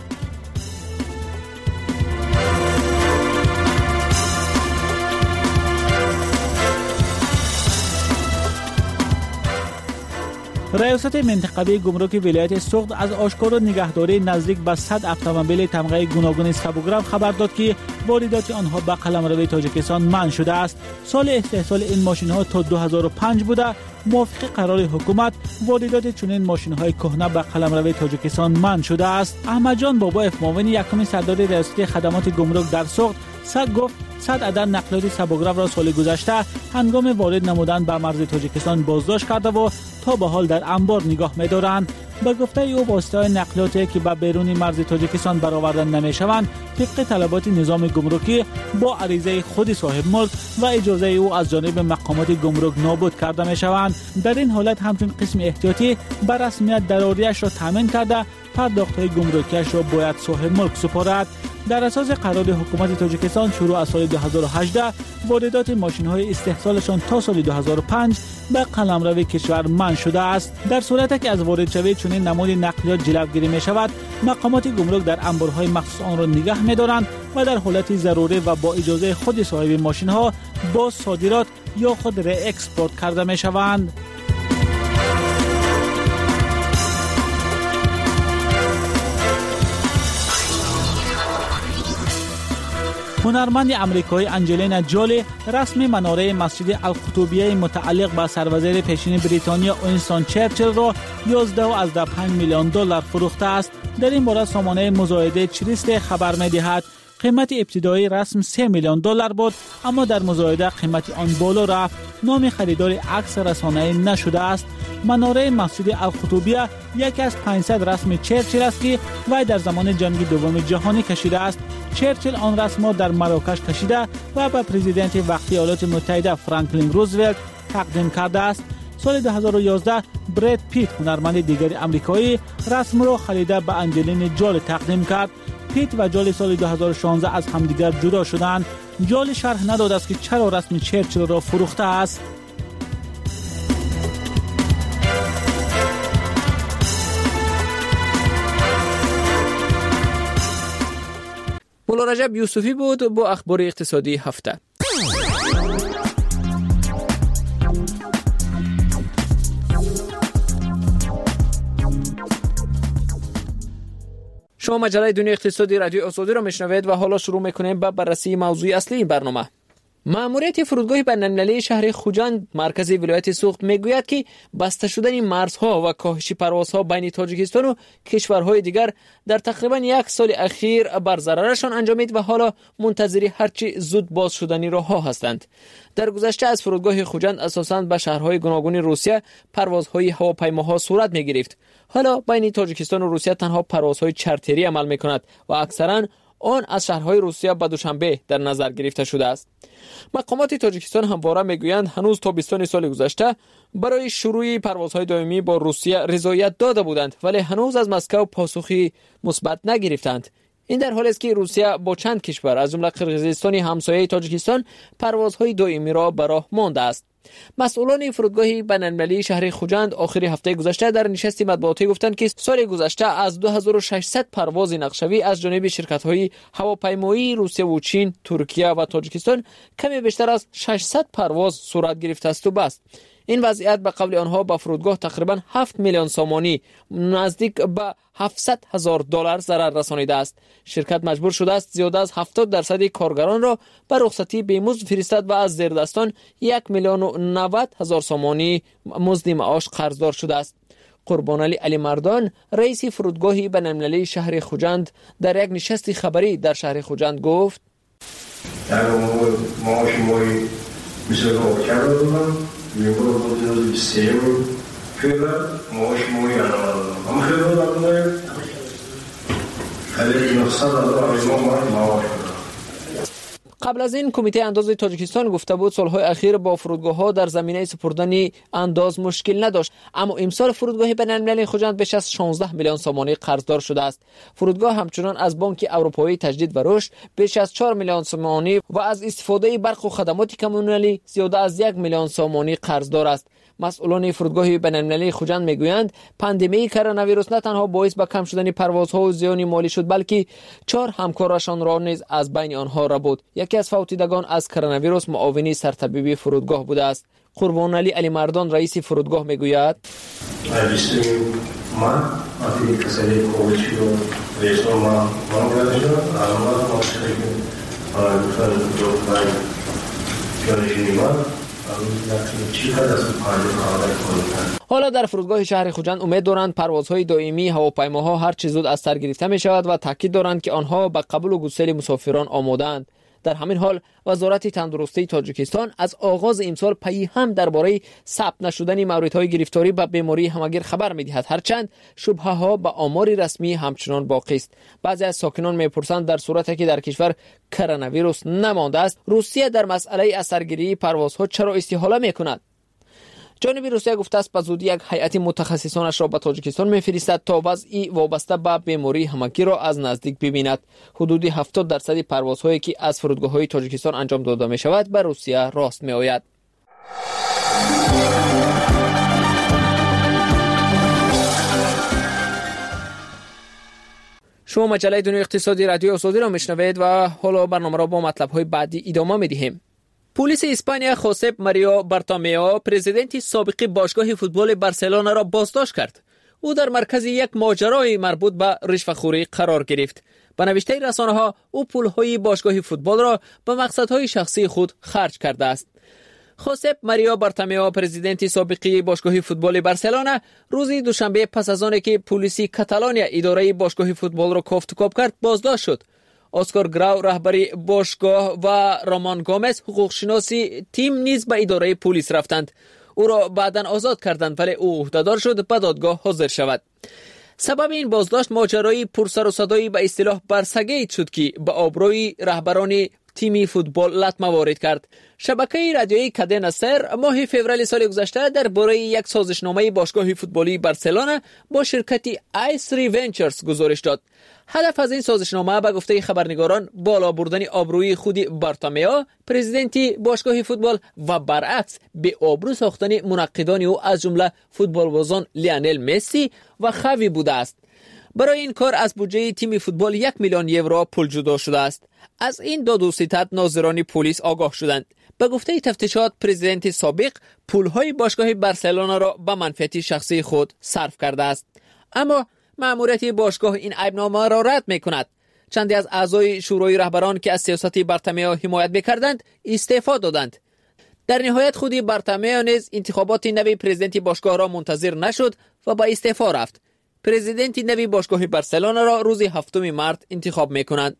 ریاست منطقوی گمرک ولایت سوخت از آشکار و نگهداری نزدیک به 100 اتومبیل تمغه گوناگون سبوگرام خبر داد که واردات آنها به قلمرو تاجیکستان منع شده است. سال استحصال این ماشین‌ها تا 2005 بوده. موافق قرار حکومت واردات چنین ماشین‌های کهنه به قلمرو تاجیکستان منع شده است. احمد جان بابایف معاون یکم صدر ریاست خدمات گمرک در سوخت گفت 100 عدد نقلیات سبوگرام را سال گذشته هنگام وارد نمودن به مرز تاجیکستان بازداشت کرده و تا به حال در انبار نگاه می‌دارند. به گفته او واسطه نقلیاتی که به بیرون مرز تاجیکستان برآورده نمی‌شوند طبق طلبات نظام گمرکی با عریضه خود صاحب ملک و اجازه او از جانب مقامات گمرک نابود کرده می‌شوند. در این حالت همچون قسم احتیاطی بر رسمیت دراریش را تامین کرده پرداخت‌های گمرکیش را باید صاحب ملک سپارد. در اساس قرار حکومت تاجیکستان شروع از سال 2018 واردات ماشین‌های استحصالشان تا سال 2005 به قلمرو کشور منع شده است. در صورتی که از وارد شوی چنین نمود نقلیات جلوگیری می‌شود، مقامات گمرک در انبارهای مخصوص آن را نگاه می‌دارند و در حالت ضروری و با اجازه خود صاحب ماشین‌ها با صادرات یا خود ری اکسپورت کرده می‌شوند. هنرمند امریکایی انجلینا جولی رسم مناره مسجد القطوبیه متعلق به سروزیر پیشین بریتانیا وینستون چرچیل را 11.5 میلیون دلار فروخته است. در این باره سامانه مزایده چریست خبر می‌دهد قیمت ابتدایی رسم 3 میلیون دلار بود، اما در مزایده قیمت آن بالا رفت. نام خریدار عکس رسانه‌ای نشده است. مناره مسجد القطوبیه یکی از 500 رسم چرچیل است که وی در زمان جنگ دوم جهانی کشیده است. چرچیل آن رسم را در مراکش کشیده و به پرزیدنت وقتی ایالات متحده فرانکلین روزولت تقدیم کرده است. سال 2011 براد پیت هنرمند دیگر آمریکایی رسم را خریده به انجلینا جولی تقدیم کرد. پیت و جولی سال 2016 از همدیگر جدا شدند. جولی شرح نداده است که چرا رسم چرچیل را فروخته است. مولا رجب یوسفی بود با اخبار اقتصادی هفته. شما مجله دنیا اقتصادی رادیو آزادی را میشنوید و حالا شروع میکنیم با بررسی موضوع اصلی این برنامه. ماموریت فرودگاه بین‌المللی شهر خوجند مرکز ولایت سوخت میگوید که بسته شدن مرزها و کاهش پروازها بین تاجیکستان و کشورهای دیگر در تقریبا 1 سال اخیر بر ضررشان انجامید و حالا منتظر هرچی زود باز شدنی راه هستند. در گذشته از فرودگاه خوجند اساساً به شهرهای گوناگون روسیه پروازهای هواپیماها صورت میگرفت. حالا بین تاجیکستان و روسیه تنها پروازهای چارتری عمل میکند و اکثراً آن از شهرهای روسیه به دوشنبه در نظر گرفته شده است. مقامات تاجیکستان همواره میگویند هنوز تابستان سال گذشته برای شروع پروازهای دائمی با روسیه رضایت داده بودند، ولی هنوز از مسکو پاسخی مثبت نگرفتند. این در حالی است که روسیه با چند کشور از جمله قرقیزستان همسایه تاجیکستان پروازهای دائمی را به راه مانده است. مسئولان فرودگاه بین‌المللی شهر خوجند آخر هفته گذشته در نشست مطبوعاتی گفتند که سال گذشته از 2600 پرواز نقشه‌ای از جانب شرکت‌های هواپیمایی روسیه و چین، ترکیه و تاجیکستان کمی بیشتر از 600 پرواز صورت گرفته است و بس. این وضعیت به قول آنها به فرودگاه تقریبا 7 میلیون سومانی نزدیک به $700,000 ضرر رسانیده است. شرکت مجبور شده است زیاده از 70% کارگران را به رخصتی بی‌مزد فرستد و از زیردستان 1,90,000 سومانی مزد معاش قرضدار شده است. قربانعلی علی مردان رئیس فرودگاه بین‌المللی شهر خوجند در یک نشست خبری در شهر خوجند گفت: در معاش ماهی 22 کردم میگم بود 23 فعلا معاش ماهی اما خیلی دادم خیلی 900 دلار معاش. قبل از این کمیته انداز تاجیکستان گفته بود سالهای اخیر با فرودگاه‌ها در زمینه سپردن انداز مشکل نداشت، اما امسال فرودگاه بین‌المللی خوجند بیش از 16 میلیون سومانی قرضدار شده است. فرودگاه همچنان از بانک اروپایی تجدید و رشد بیش از 4 میلیون سومانی و از استفاده برق و خدمات کمونالی زیاده از 1 میلیون سومانی قرضدار است. مسئولان فرودگاه بین‌المللی خوجند میگویند پاندمی کرونا ویروس نه تنها باعث به کم شدن پروازها و زیان مالی شد، بلکه 4 همکارشان را نیز از بین آنها را بود. یکی از فوتیدگان از کرونا ویروس معاونی سرطبیبی فرودگاه بوده است. قربانعلی علی مردان رئیس فرودگاه میگوید: حالا در فرودگاه شهر خوجند امید دارند پروازهای دائمی هواپیماها هر چه زود از سر گرفته می شود و تاکید دارند که آنها به قبول و گسیل مسافران آماده‌اند. در همین حال وزارت تندرستی تاجیکستان از آغاز امسال پی هم درباره ثبت نشدن موردهای گرفتاری به بیماری همگیر خبر می‌دهد، هرچند شبهه‌ها به آمار رسمی همچنان باقی است. بعضی از ساکنان می‌پرسند در صورتی که در کشور کرونا ویروس نمانده است، روسیه در مسئله اثرگیری پروازها چرا استحاله می‌کند؟ جانب روسیه گفته است به زودی یک هیئت متخصصانش را به تاجیکستان می‌فرستد تا وضعی وابسته به بیماری همگیر را از نزدیک ببیند. حدود 70% پروازهایی که از فرودگاه‌های تاجیکستان انجام داده می‌شود به روسیه راست می‌آید. شما مجله دنیای اقتصادی رادیو آزادی را میشنوید و حالا برنامه را با مطلب‌های بعدی ادامه می‌دهیم. پلیس اسپانیا خوسپ ماریو بارتومیو پرزیدنت سابق باشگاه فوتبال بارسلونا را بازداشت کرد. او در مرکز یک ماجرای مربوط به رشوه‌خوری قرار گرفت. به نوشته رسانه‌ها او پول‌های باشگاه فوتبال را به مقصدهای شخصی خود خرج کرده است. خوسپ ماریو بارتومیو پرزیدنت سابق باشگاه فوتبال بارسلونا روز دوشنبه پس از آنکه که پلیس کاتالونیا اداره باشگاه فوتبال را کافت‌وکاف کرد بازداشت شد. اسکار گراو رهبری باشگاه و رامان گومز حقوقشناسی تیم نیز به اداره پلیس رفتند. او را بعداً آزاد کردند ولی او عهدهدار شد به دادگاه حاضر شود. سبب این بازداشت ماجرای پرسر و صدایی به اصطلاح برسگیت شد که به آبروی رهبران تیمی فوتبال لطمه وارد کرد. شبکه رادیویی کادنا سر ماه فوریه سال گذشته درباره یک سازشنامه باشگاه فوتبالی بارسلونا با شرکت آیس ری ونچرز گزارش داد. هدف از این سازشنامه به گفته خبرنگاران بالا بردن آبروی خود بارتومیو پرزیدنت باشگاه فوتبال و برعکس به آبرو ساختن منقدان او از جمله فوتبالبازان لیونل مسی و خاوی بوده است. برای این کار از بودجه تیم فوتبال 1 میلیون یورو پول جدا شده است. از این داد و ستد ناظران پلیس آگاه شدند. به گفته تفتیشات پرزیدنت سابق پولهای باشگاه بارسلونا را به منفعت شخصی خود صرف کرده است. اما مأموریت باشگاه این عیبنامه را رد می‌کند. چندی از اعضای شورای رهبران که از سیاست بارتومیو حمایت می‌کردند استعفا دادند. در نهایت خودی بارتومیو نیز انتخابات نوی پرزیدنت باشگاه را منتظر نشد و با استعفا رفت. پرزیدنت نوی باشگاه بارسلونا را روز 7 مارس انتخاب می‌کنند.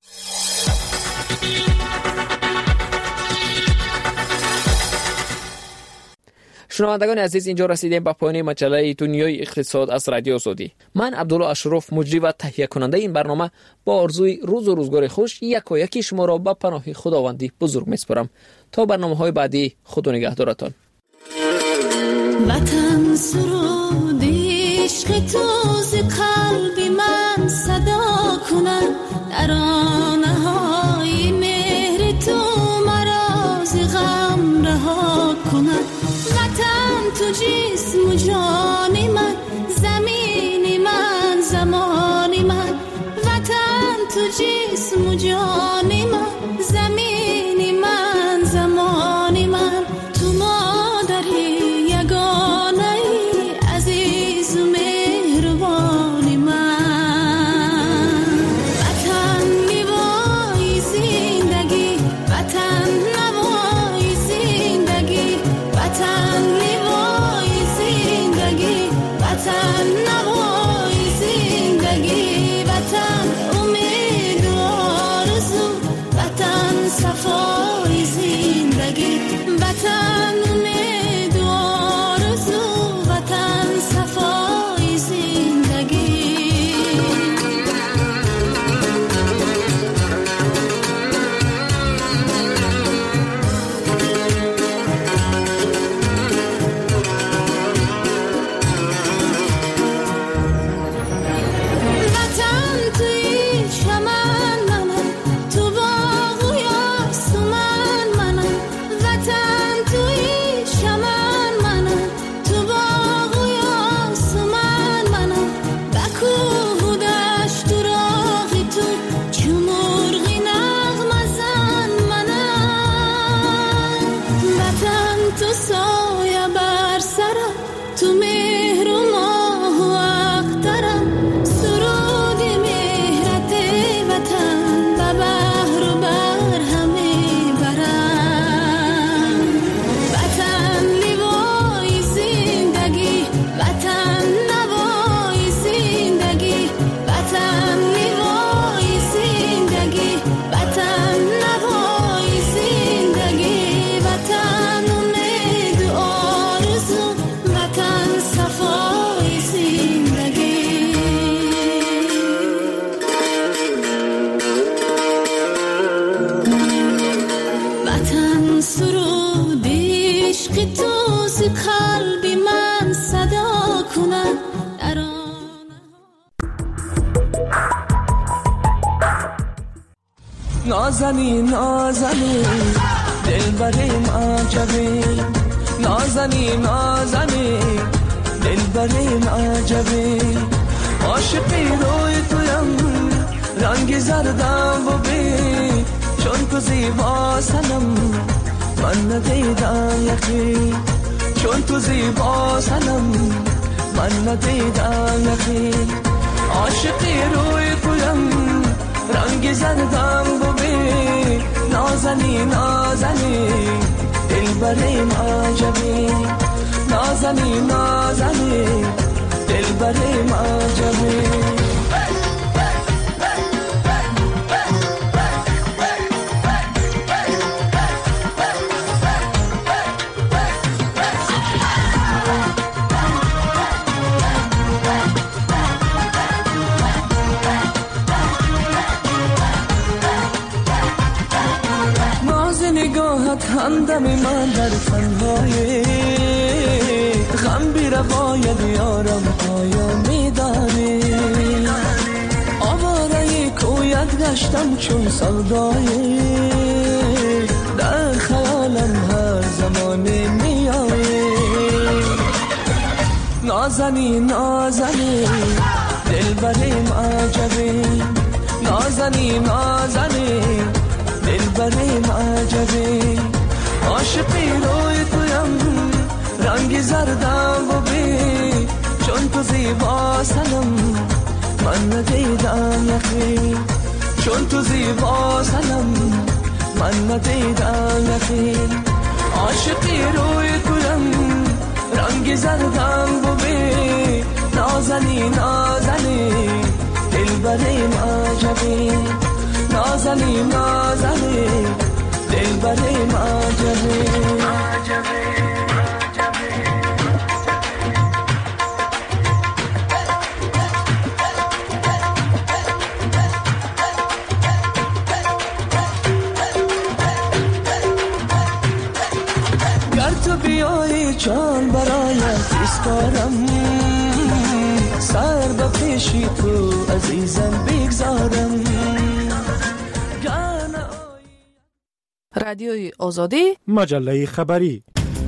شنوندگان عزیز، اینجا رسیدیم به پایان مجله دنیای اقتصاد از رادیو آزادی. من عبدالله اشرف مجری و تهیه کننده این برنامه با آرزوی روز و روزگار خوش یکی شما را به پناه خداوندی بزرگ میسپارم. تا برنامه‌های بعدی خدا نگهدارتان. وطن سرود عشق تو ز قلب من صدا کند، ترانه‌های مهر تو مرا ز غم رها کند. وطن تو جسم و جان من، زمین من زمان من. وطن تو جسم و جان من، زمین من زمان من. تو مادری نازنی نازنی دلبریم عجبی نازنی نازنی دلبریم عجبی عاشقی روی تویم رنگ زردم ببین چون تو زیبا سنم من ندیدم یکی چون تو زیبا سنم من ندیدم یکی عاشقی روی تویم رنگ زردم ببین نازنی نازنی دلبریم عجبی نازنی نازنی دلبریم عجبی همدم من در تنهایی غم بی روایت یارم پایان میداری آواره کویت گشتم چون سودایی در خیالم هر زمانی میایی نازنی نازنی دلبریم عجبی نازنی نازنی دلبریم عجبی عاشقی روی تویم رنگ زردم ببین چون تو زیبا سنم من ندیدم یکی چون تو زیبا سنم من ندیدم یکی عاشقی روی تویم رنگ زردم ببین نازنی نازنی دلبریم عجبی نازنی نازنی دلبریم عجبی گر تو بیایی جان برایت اسپارم سر به پیشی تو عزیزم بگذارم رادیوی آزادی مجله خبری.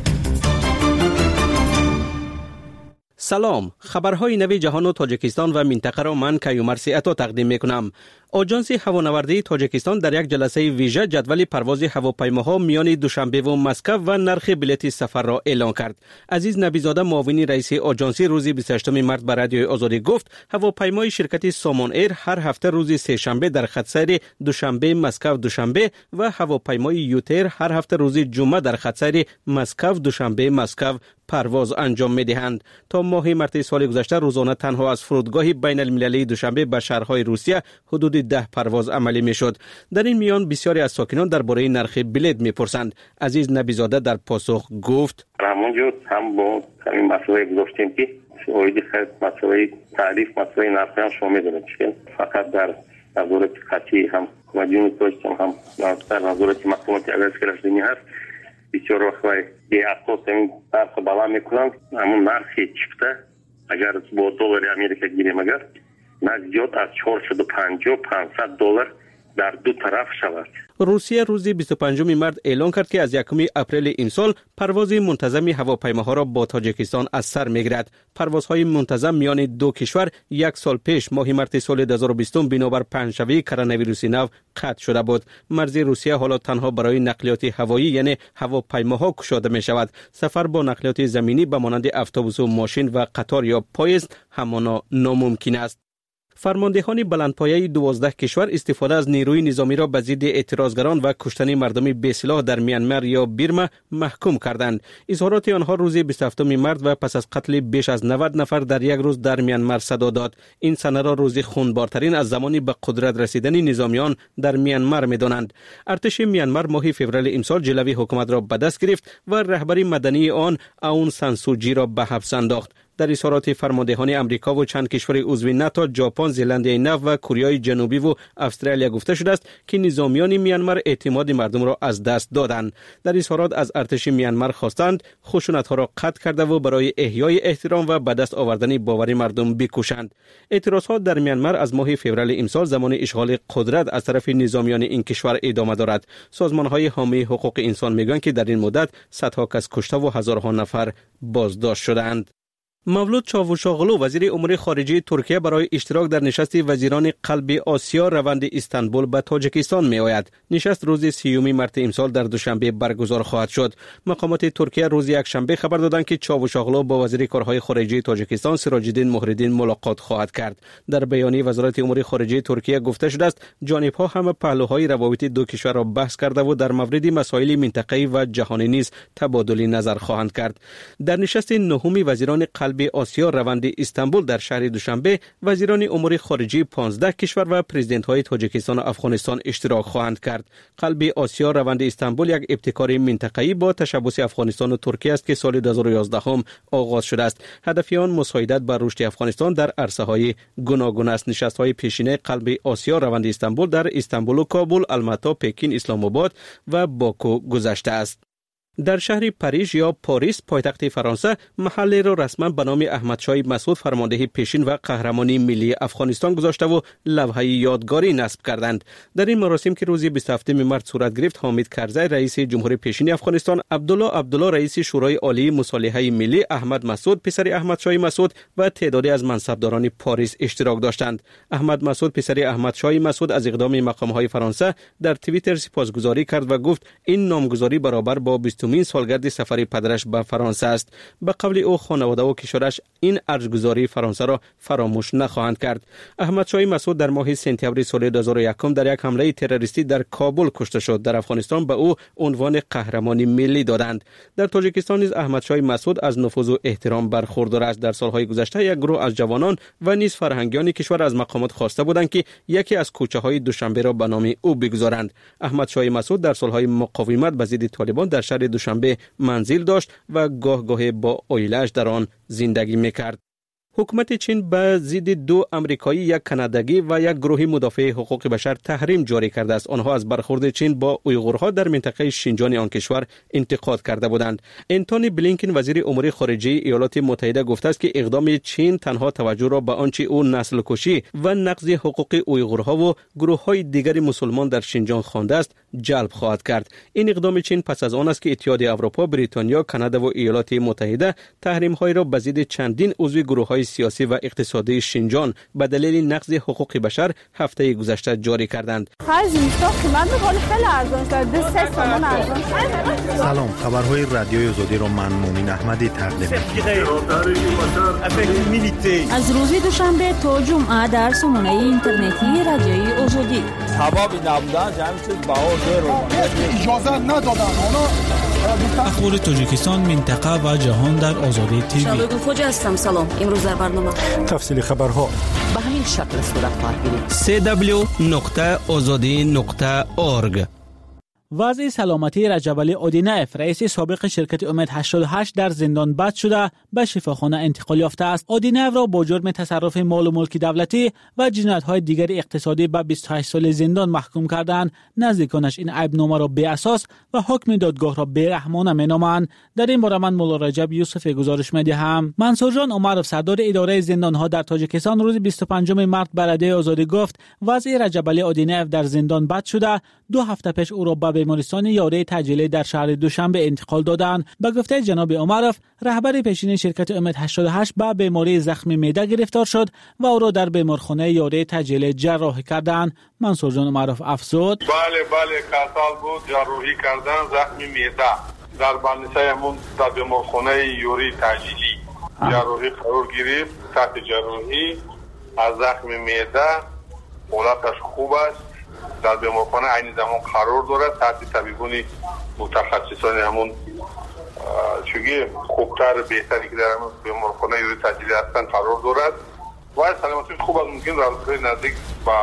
سلام، خبرهای نوی جهان و تاجیکستان و منطقه را من کیومرث عطا تقدیم میکنم. آژانس هوانوردی تاجیکستان در یک جلسه ویژه جدول پرواز هواپیماها میان دوشنبه و مسکو و نرخ بلیط سفر را اعلام کرد. عزیز نبیزاده معاون رئیس آژانس روز 28 مارس به رادیوی آزادی گفت هواپیمای شرکت سامان ایر هر هفته روز سه‌شنبه در خط سیر دوشنبه مسکو دوشنبه و هواپیمای یوتر هر هفته روز جمعه در خط سیر مسکو دوشنبه مسکو پرواز انجام می‌دهند. تا ماه مارس سال گذشته روزانه تنها از فرودگاه بین المللی دوشنبه به شهرهای روسیه حدود حدود 10 پرواز عملی میشد. در این میان بسیاری از ساکنان درباره نرخ بلیط میپرسند. عزیز نبیزاده در پاسخ گفت: همونجور هم با همین مسئله گذاشتیم که اویدی خیلی مسئله تعریف مسئله نرخ هم شما میدونید که فقط در نظارت قطعی هم مدیون داشتم هم در نظارت مقامات اگر کرشدنی هست بسیار وقت یه اساس این نرخ بالا میکنند. همون نرخی چفته اگر با دلار امریکا گیریم اگر نزدیک از 450-500 دلار در دو طرف شود. روسیه روز 25 مارس اعلام کرد که از 1 اپریل امسال پرواز منتظم هواپیماها را با تاجیکستان از سر میگیرد. پروازهای منتظم میان دو کشور یک سال پیش ماه مارس سال 2020 بنابر پنجشنبه کرونا ویروس نو قطع شده بود. مرزی روسیه حالا تنها برای نقلیات هوایی یعنی هواپیماها گشوده می شود. سفر با نقلیات زمینی به مانند اتوبوس و ماشین و قطار یا پاییز همانا ناممکن است. فرماندهان بلندپایه 12 کشور استفاده از نیروی نظامی را به ضد اعتراضگران و کشتن مردم بی‌سلاح در میانمار یا بیرما محکوم کردند. اظهارات آنها روز 27 مارس و پس از قتل بیش از 90 نفر در یک روز در میانمار صدا داد. این سنه را روز خونبارترین از زمانی به قدرت رسیدن نظامیان در میانمار می‌دانند. ارتش میانمار ماه فوریه امسال جلوی حکومت را به دست گرفت و رهبری مدنی آن اون سان سو چی را به حبس انداخت. در اظهارات فرماندهان امریکا و چند کشور عضو ناتو، ژاپن، زلندیای نو و کره جنوبی و استرالیا گفته شده است که نظامیان میانمار اعتماد مردم را از دست دادند. در اظهارات از ارتش میانمار خواستند خشونت‌ها را قطع کرده و برای احیای احترام و به دست آوردن باور مردم بکوشند. اعتراضات در میانمار از ماه فوریه امسال زمان اشغال قدرت از طرف نظامیان این کشور ادامه دارد. سازمان‌های حامی حقوق انسان میگویند که در این مدت صدها کس کشته و هزارها نفر بازداشت شدند. مولود چاوشاغلو وزیر امور خارجه ترکیه برای اشتراک در نشست وزیران قلب آسیا روند استانبول به تاجیکستان می آید. نشست روز 30 مارس امسال در دوشنبه برگزار خواهد شد. مقامات ترکیه روز یکشنبه خبر دادند که چاوشاغلو با وزیر کارهای خارجه تاجیکستان سراج‌الدین مهرالدین ملاقات خواهد کرد. در بیانیه وزارت امور خارجه ترکیه گفته شده است جانب‌ها هم پهلوهای روابط دو کشور را بحث کرده و در مورد مسائل منطقه‌ای و جهانی نیز تبادل نظر خواهند کرد. در نشست نهم وزیران قلب آسیا روند استانبول در شهر دوشنبه وزیران امور خارجه 15 کشور و پرزیدنت‌های تاجیکستان و افغانستان اشتراک خواهند کرد. قلب آسیا روند استانبول یک ابتکار منطقه‌ای با تشبث افغانستان و ترکیه است که سال 2011 آغاز شده است. هدف آن مساعدت بر رشد افغانستان در عرصه‌های گوناگون است. نشست‌های پیشینه قلب آسیا روند استانبول در استانبول و کابل، الماتا، پکین، اسلام آباد و باکو گذشته است. در شهر پاریس یا پاریس پایتخت فرانسه محلی را رسما به نام احمدشاه مسعود فرمانده پیشین و قهرمانی ملی افغانستان گذاشته و لوحه یادگاری نصب کردند. در این مراسم که روز 27 مارس صورت گرفت حامد کرزی رئیس جمهور پیشین افغانستان، عبدالله رئیس شورای عالی مصالحه ملی، احمد مسعود پسر احمدشاه مسعود و تعدادی از منصبداران پاریس اشتراک داشتند. احمد مسعود پسر احمدشاه مسعود از اقدام مقام‌های فرانسه در توییتر سپاسگزاری کرد و گفت این نامگذاری برابر با 20مین سالگرد سفر پدرش به فرانسه است. به قول او خانواده و کشورش این ارزگذاری فرانسه را فراموش نخواهند کرد. احمدشاه مسعود در ماه سپتامبر سال 2001 در یک حمله تروریستی در کابل کشته شد. در افغانستان به او عنوان قهرمانی ملی دادند. در تاجیکستان نیز احمدشاه مسعود از نفوذ و احترام برخوردار است. در سالهای گذشته یک گروه از جوانان و نیز فرهنگیان کشور از مقامات خواسته بودند که یکی از کوچه‌های دوشنبه را به نام او بگذارند. احمدشاه مسعود در سالهای مقاومت به ضد طالبان در شهر دوشنبه منزل داشت و گاه با عائله‌اش در آن زندگی می‌کرد. حکومت چین به ضد دو آمریکایی، یک کانادایی و یک گروه مدافع حقوق بشر تحریم جاری کرده است. آنها از برخورد چین با اویغورها در منطقه شینجان آن کشور انتقاد کرده بودند. انتونی بلینکن وزیر امور خارجه ایالات متحده گفته است که اقدام چین تنها توجه را به آنچه او نسل کشی و نقض حقوق اویغورها و گروه‌های دیگر مسلمان در شینجان خوانده است جلب خواهد کرد. این اقدام چین پس از آن است که اتحادیه اروپا، بریتانیا، کانادا و ایالات متحده تحریم‌های را به ضد چندین عضو گروه‌های سیاسی و اقتصادی شینجان به دلیل نقض حقوق بشر هفته گذشته جاری کردند. سلام، خبرهای رادیوی آزادی را من مومن احمدی تقدیم می‌کنم. از روز دوشنبه تا جمعه در سامانه اینترنتی رادیوی آزادی. ثوابی نبودن جمع چیز اجازه ندادن. اخبار تاجیکستان، منطقه و جهان در آزادی تیوی. شالوی گفوجه هستم. سلام. امروز در برنامه تفصیل خبرها. به همین شکل صورت خواهد گرفت. www.azadi.org. وضع سلامتی رجب علی اودینف رئیس سابق شرکت امید 88 در زندان بند شده به شفاخانه انتقال یافته است. اودینف را با جرم تصرف مال و ملک دولتی و جنایت‌های دیگر اقتصادی به 28 سال زندان محکوم کردند. نزدیکانش این عیبنامه را بی اساس و حکم دادگاه را بی‌رحمانه می‌نامند. در این باره من مولا رجب یوسف گزارش می‌دهم. منصور جان عمرov سردار اداره زندان‌ها در تاجیکستان روز 25 مارس به رادیوی آزادی گفت وضع رجب علی اودینف در زندان بند شده. 2 هفته پیش او را به بیمارستان یاری تجلی در شهر دوشنبه انتقال دادند. به گفته جناب عمرov رهبر پیشین شرکت امید 88 به بیماری زخم معده گرفتار شد و او را در بیمارخانه یاری تجلی جراحی کردند. منصور جان عمرov افزود بله کسال بود جراحی کردن زخم معده در بالنسایمون در بیمارخانه یاری تجلی جراحی قرار گرفت. تحت جراحی از زخم معده حالتش خوب است. در بیمارخانه عین زمان قرار دارد تحت طبیبان متخصصان همون چگه خوبتر بهتری که در بیمارخانه یوری تجلی هستن قرار دارد و سلامتیش خوب از ممکن رابطه نزدیک با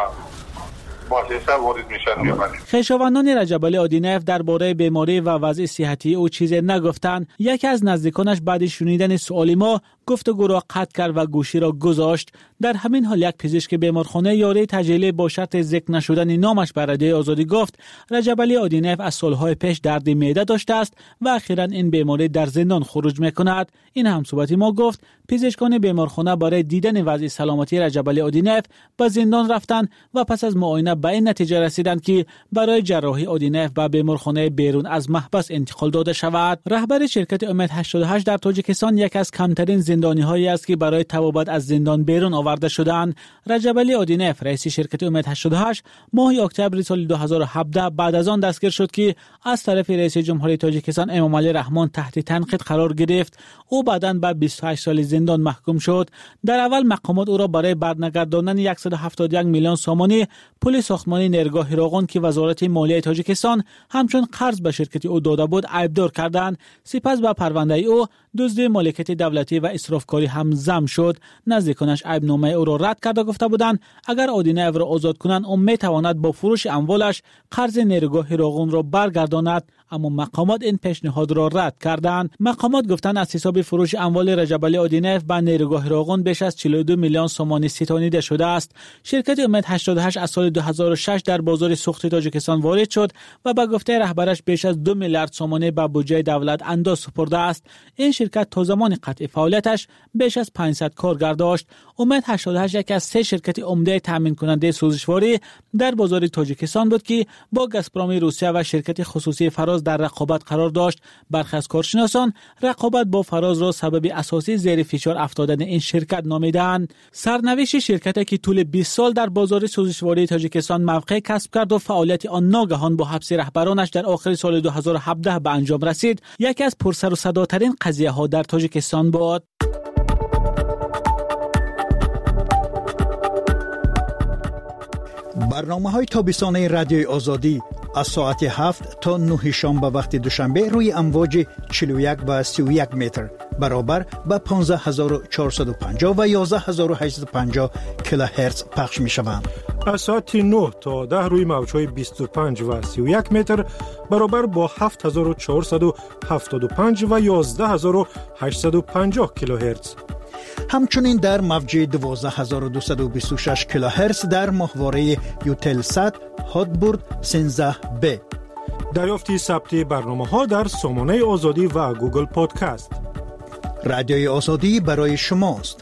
مؤسسه وارد میشن. خویشاوندان رجب علی اودینف درباره بیماری و وضع صحتی او چیزی نگفتند. یکی از نزدیکانش بعد شنیدن سؤال ما گفتگو را قطع کرد و گوشی را گذاشت. در همین حال یک پزشک بیمارخانه یاری تجلی با شرط ذکر نشدن نامش به رادیوی آزادی گفت رجب علی اودینف از سالهای پیش درد معده داشته است و اخیراً این بیماری در زندان خروج میکند. این همصحبتی ما گفت پزشکان بیمارخانه برای دیدن وضع سلامتی رجب علی اودینف به زندان رفتند و پس از معاینه به این نتیجه رسیدند که برای جراحی اودینف به بیمارخانه بیرون از محبس انتقال داده شود. رهبر شرکت امید 88 در تاجیکستان یک از کمترین زندانی‌هایی است که برای توبت از زندان بیرون آورده شدند. رجب علی اودینف رئیس شرکت امید 88 ماه اکتبر سال 2017 بعد از آن دستگیر شد که از طرف رئیس جمهوری تاجیکستان امام علی رحمان تحت تنقید قرار گرفت. او بعداً به 28 سال زندان محکوم شد. در اول مقامات او را برای برنگرداندن 171 میلیون سومانی پول ساختمانی نیرگاه هراقون که وزارت مالیه تاجیکستان همچون قرض به شرکت او داده بود عیبدار کردند. سپس به پرونده او دزدی مالکیت دولتی و اسرافکاری هم ضم شد. نزدیکانش عیبنامه او را رد کرده گفته بودند اگر اودینف را آزاد کنند او میتواند با فروش اموالش قرض نیرگاه هراقون را برگرداند، اما مقامات این پیشنهاد را رد کردند. مقامات گفتند از حساب فروش اموال رجب علی اودینف به نیرگاه هراقون بیش از 42 میلیون سومانی ستانیده شده است. شرکت امید 88 از سال 2006 در بازار سوخت تاجیکستان وارد شد و به گفته رهبرش بیش از 2 میلیارد سومانی به بودجه دولت انداز سپرده است. این شرکت تا زمان قطع فعالیتش بیش از 500 کارگر داشت. امید 88 یک از 3 شرکت عمده تامین کننده سوزشواری در بازار تاجیکستان بود که با گازپروم روسیه و شرکت خصوصی فراز در رقابت قرار داشت. برخی از کارشناسان رقابت با فراز را سبب اساسی زیر فشار افتادن این شرکت نامیدند. سرنوشت شرکتی که طول 20 سال در بازار سوزشواری تاجیکستان موقع کسب کرد و فعالیت آن ناگهان با حبس رهبرانش در آخر سال 2017 به انجام رسید، یکی از پرسر و صداترین قضیه ها در تاجیکستان بود. برنامه‌های تابستانه رادیوی آزادی از ساعت 7 تا 9 شام به وقت دوشنبه روی امواج 41 و 31 متر برابر با 15450 و 11850 کیلوهرتز پخش می شوند. از ساعت 9 تا 10 روی موج‌های 25 و 31 متر برابر با 7475 و 11850 کیلوهرتز. همچنین در موج 12226 کیلوهرتز در ماهواره یوتلسات هاتبورد 13B. دریافتی ثبت برنامه‌ها در سامانه آزادی و گوگل پادکست. رادیوی آزادی برای شماست.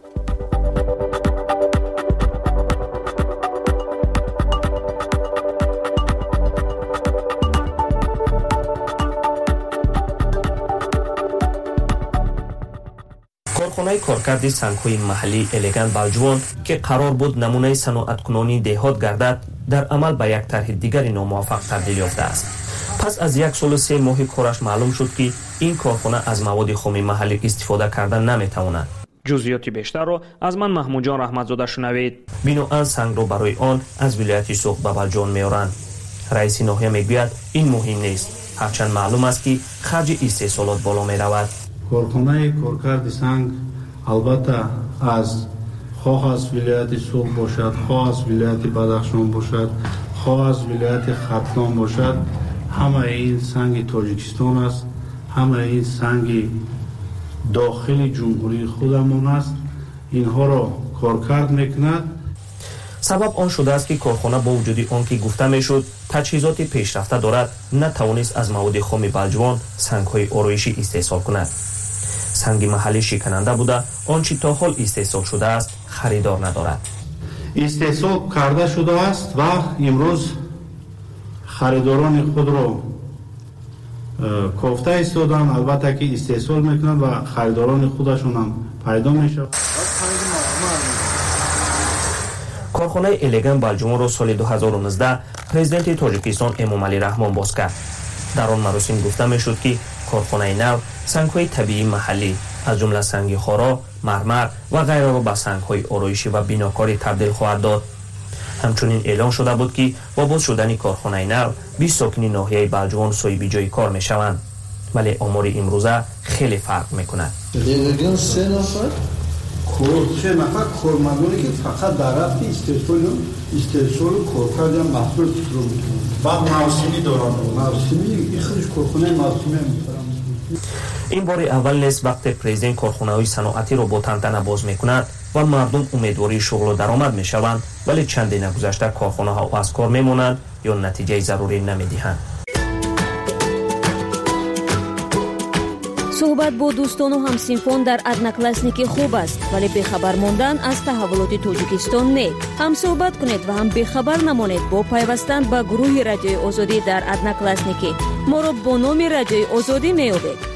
کارخانه کارکرد سنگ‌های محلی الگان بالجوان که قرار بود نمونه صنعت‌کنانی دهات گردد، در عمل به یک طرح دیگر ناموفق تبدیل یافته است. پس از 1 سال و 3 ماه کارش معلوم شد که این کارخانه از مواد خام محلی استفاده کردن نمیتواند. جزئیات بیشتر را از من محمود جان رحمتزاده شنوید. بنابراین سنگ را برای آن از ولایت سوخت به بالجوان میارند. رئیس ناحیه میگوید این مهم نیست، هرچند معلوم است که خرج استحصالات بالا میرود. کارخانه کارکرد سنگ البته از خواه از ولایت سوق باشد، خواه از ولایت بدخشان باشد، خواه از ولایت ختلان باشد، همه این سنگ تاجیکستان است، همه این سنگ داخل جمهوری خودمون است. اینها را کارکرد میکند. سبب آن شده است که کارخانه با وجود آن که گفته میشد تجهیزات پیشرفته دارد، نتوانست از مواد خام بلجوان سنگ‌های آرایشی استحصال کند. سنگ محلی شکننده بوده، آنچه تا حال استحصال شده است خریدار ندارد. استحصال کرده شده است و امروز خریداران خود را کوفته ایستادن، البته که استحصال میکنند و خریداران خودشون هم پیدا میشه. کارخانه الگان بلجوان را سال 2019 پرزیدنت تاجیکستان امامعلی رحمان باز کرد. در آن مراسم گفته میشد که کارخانه نو سنگ‌های طبیعی محلی از جمله سنگ خارا، مرمر و غیره را به سنگ‌های آرایشی و بناکاری تبدیل خواهد داد. همچنین اعلان شده بود که با باز شدن کارخانه نو 20 ساکنین ناحیه بلجوان صاحب جای کار میشوند، ولی آمار امروزه خیلی فرق میکند. الگان 3 نفر کارمندانی که فقط در رفت استحصال کارکرد یا محصول رو میکنند. بعد موسمی دارند. موسمی خودش کارخانه موسمی میکنند. این بار اول نیست وقت پرزیدنت کارخانه‌های صنعتی را با تنتنه باز میکند و مردم امیدواری شغل و درآمد میشوند، ولی چندی نگذشته کارخانه‌ها از کار میمانند یا نتیجه ضروری نمیدهند. صحبت با دوستان و همسینفون در ادناکلاسنیکی خوب است، ولی بخبر ماندن از تحولات تاجیکستان نه. هم صحبت کنید و هم بخبر نمانید با پیوستن به گروه رادیوی آزادی در ادناکلاسنیکی. ما را با نام رادیوی آزادی میابید.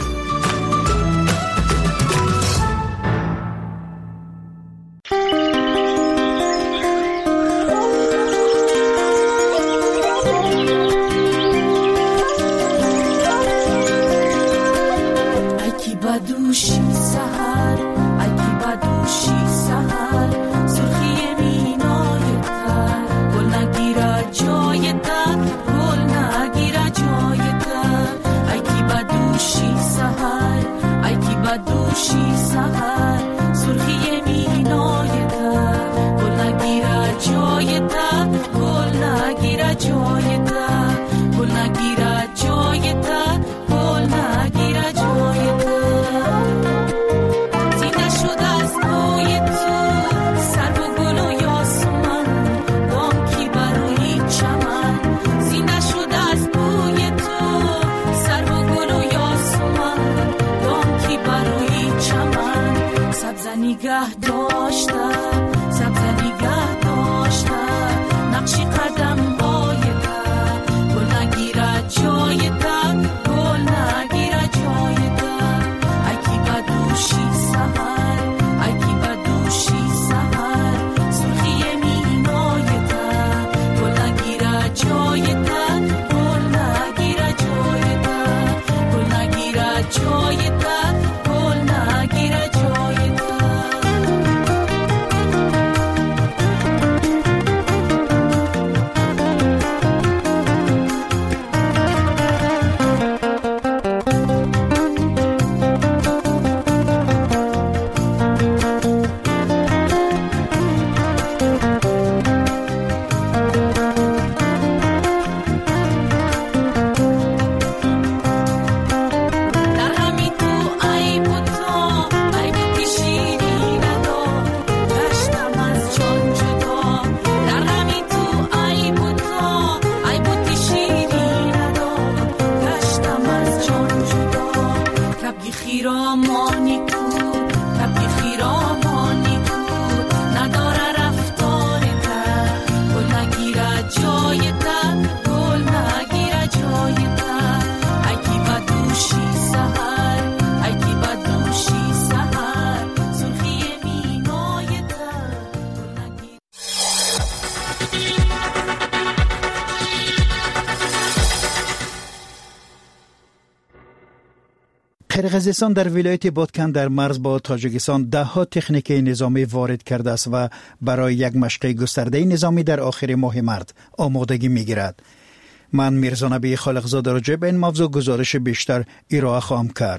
قرقیزستان در ولایت بادکن در مرز با تاجیکستان 10 تکنیک نظامی وارد کرده است و برای یک مشق گسترده نظامی در آخر ماه مارس آمادگی می‌گیرد. من میرزا نبی خالقزاده راجع به این موضوع گزارش بیشتر ارائه خواهم کرد.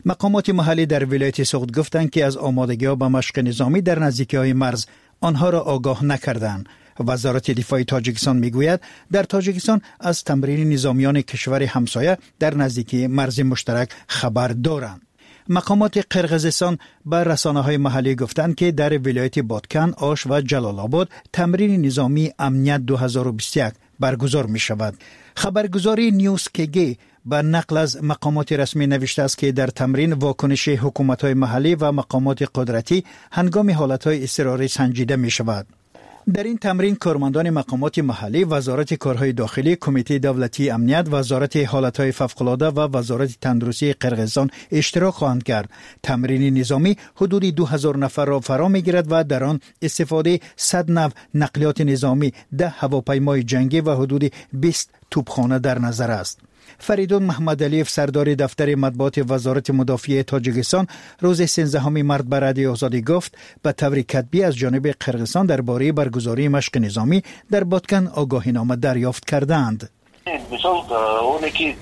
مقامات محلی در ولایت سوخت گفتند که از آمادگی‌ها به مشق نظامی در نزدیکی‌های مرز آنها را آگاه نکردند. وزارت دفاع تاجیکستان میگوید در تاجیکستان از تمرین نظامیان کشور همسایه در نزدیکی مرز مشترک خبر دارند. مقامات قرقیزستان به رسانه‌های محلی گفتند که در ولایت بادکن، آش و جلال آباد تمرین نظامی امنیت 2021 برگزار می شود. خبرگزاری نیوز کگی به نقل از مقامات رسمی نوشته است که در تمرین واکنش حکومت‌های محلی و مقامات قدرتی هنگام حالت‌های اضطراری سنجیده می شود. در این تمرین کارمندان مقامات محلی، وزارت کارهای داخلی، کمیته دولتی امنیت، وزارت حالتهای فوق‌العاده و وزارت تندرستی قرقیزستان اشتراک خواهند کرد. تمرین نظامی حدود 2000 نفر را فرا می‌گیرد و در آن استفاده 100 نوع نقلیات نظامی، 10 هواپیمای جنگی و حدود 20 توپخانه در نظر است. فریدون محمد علیف سردار دفتر مطبوعات وزارت مدافعه تاجیکستان روز 13 مارس به رادیوی آزادی گفت به طور کتبی از جانب قرقیزستان درباره برگزاری مشق نظامی در بادکن آگاهینامه دریافت کردند. مثال اونی که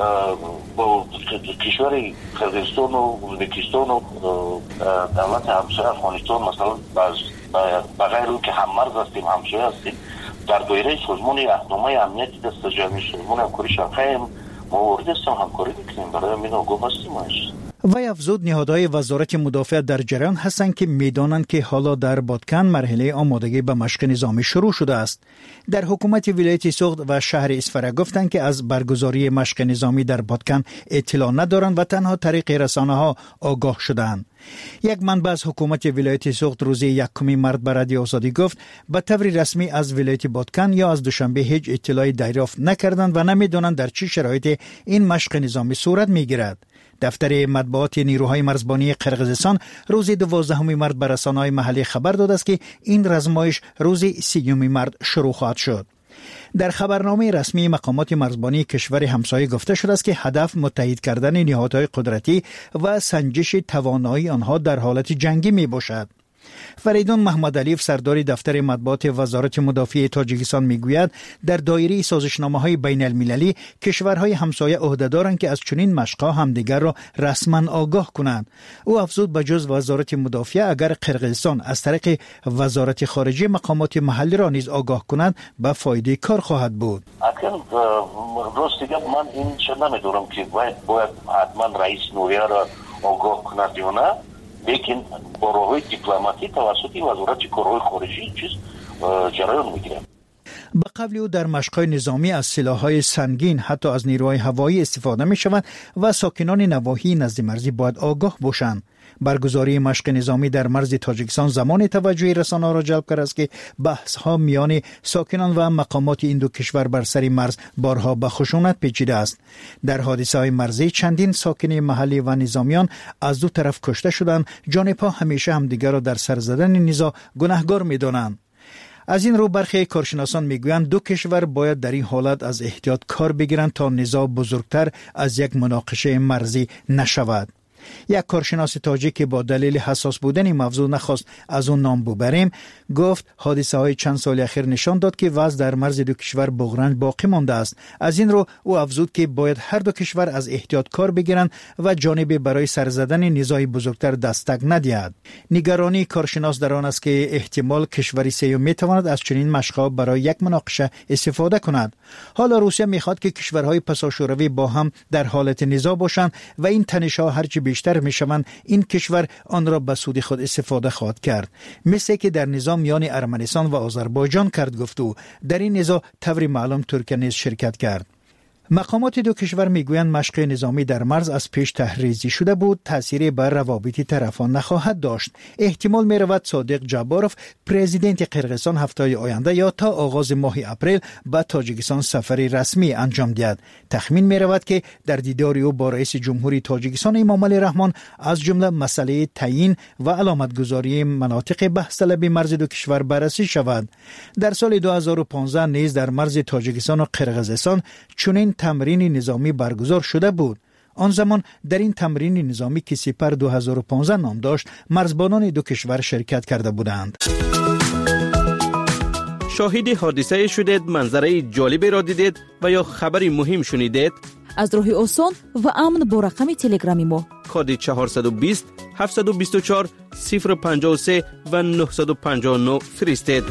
با کشور قرقیزستان و ازبکستان و دولت همسایه افغانستان مثلا بغیر اون که هم مرز هستیم، همسایه هستیم، در دایره سازمان اقدامات امنیتی دست جمعی سازمان همکاری شرقی موارد است همکاری میکنیم. برای من آگاه هستیم. وی افزود نهادهای وزارت مدافع در جریان هستند که میدانند که حالا در بادکن مرحله آمادگی به مشق نظامی شروع شده است. در حکومت ولایت سوخت و شهر اسفره گفتند که از برگزاری مشق نظامی در بادکن اطلاع ندارند و تنها طریق رسانه‌ها آگاه شدند. یک منبع از حکومت ولایت سوخت روز 1 مارس به رادیوی آزادی گفت به طور رسمی از ولایت بادکن یا از دوشنبه هیچ اطلاعی دریافت نکردند و نمیدانند در چه شرایطی این مشق نظامی صورت میگیرد. دفتر مطبوعات نیروهای مرزبانی قرقیزستان روز 12 مارس به رسانه‌های محلی خبر داد است که این رزمایش روز 30 مارس شروع خواهد شد. در خبرنامه رسمی مقامات مرزبانی کشور همسایه گفته شده است که هدف متحد کردن نهادهای قدرتی و سنجش توانایی آنها در حالت جنگی می باشد. فریدون محمد علیف سردار دفتر مطبوعات وزارت مدافعه تاجیکستان میگوید در دایره سازشنامه‌های بین المللی کشورهای همسایه عهده دارند که از چنین مشق‌ها همدیگر را رسما آگاه کنند. او افزود به جز وزارت مدافعه اگر قرقیزستان از طریق وزارت خارجه مقامات محلی را نیز آگاه کنند به فایده کار خواهد بود. اصلا راست دیگه من این چه نمیدونم که باید حتما رئیس نویه را آگاه کند یا نه، لیکن با راه‌های دیپلماتی توسط وزارت کارهای خارجی چیز جریان میگیره. به قول او در مشق‌های نظامی از سلاح‌های سنگین حتی از نیروهای هوایی استفاده می‌شود و ساکنان نواحی نزد مرزی باید آگاه باشند. برگزاری مشق نظامی در مرز تاجیکستان زمان توجه رسانه‌ها را جلب کرده است که بحث‌ها میان ساکنان و مقامات این دو کشور بر سر مرز بارها به خشونت پیچیده است. در حادثه‌های مرزی چندین ساکن محلی و نظامیان از دو طرف کشته شدند. جانب‌ها همیشه همدیگر را در سر زدن نزاع گناهکار می‌دانند. از این رو برخی کارشناسان میگویند دو کشور باید در این حالت از احتیاط کار بگیرند تا نزاع بزرگتر از یک مناقشه مرزی نشود. یک کارشناس تاجیک که با دلیل حساس بودن موضوع نخواست از اون نام ببریم گفت حادثه های چند سال اخیر نشان داد که وضع در مرز دو کشور بغرنج باقی مانده است. از این رو او افزود که باید هر دو کشور از احتیاط کار بگیرند و جانب برای سر زدن نزاع بزرگتر دستک ندهد. نگرانی کارشناس در آن است که احتمال کشوری سوم میتواند از چنین مشق‌ها برای یک مناقشه استفاده کند. حالا روسیه میخواد که کشورهای پساشوروی با هم در حالت نزاع باشند و این تنش‌ها هرچی بیشتر میشوند این کشور آن را به سود خود استفاده خواهد کرد، مثل که در نظام میان ارمنستان و آذربایجان کرد. گفتو در این نزاع طور معلوم ترکیه نیز شرکت کرد. مقامات دو کشور میگویند مشق نظامی در مرز از پیش تحریزی شده بود، تأثیری بر روابط طرفان نخواهد داشت. احتمال میرود صادق جباروف پرزیدنت قرقیزستان هفته آینده یا تا آغاز ماه اپریل به تاجیکستان سفری رسمی انجام دهد. تخمین میرود که در دیدار او با رئیس جمهوری تاجیکستان امامعلی رحمان از جمله مسئله تعیین و علامتگذاری مناطق بحث طلب مرز دو کشور بررسی شود. در سال 2015 نیز در مرز تاجیکستان و قرقیزستان چنین تمرین نظامی برگزار شده بود. آن زمان در این تمرین نظامی که سپر 2015 نام داشت مرزبانان دو کشور شرکت کرده بودند. شاهد حادثه شدید، منظره جالبی را دیدید و یا خبری مهم شنیدید؟ از راه آسان و امن با رقم تلگرامی ما خود 420 724 053 و 959 فرستید.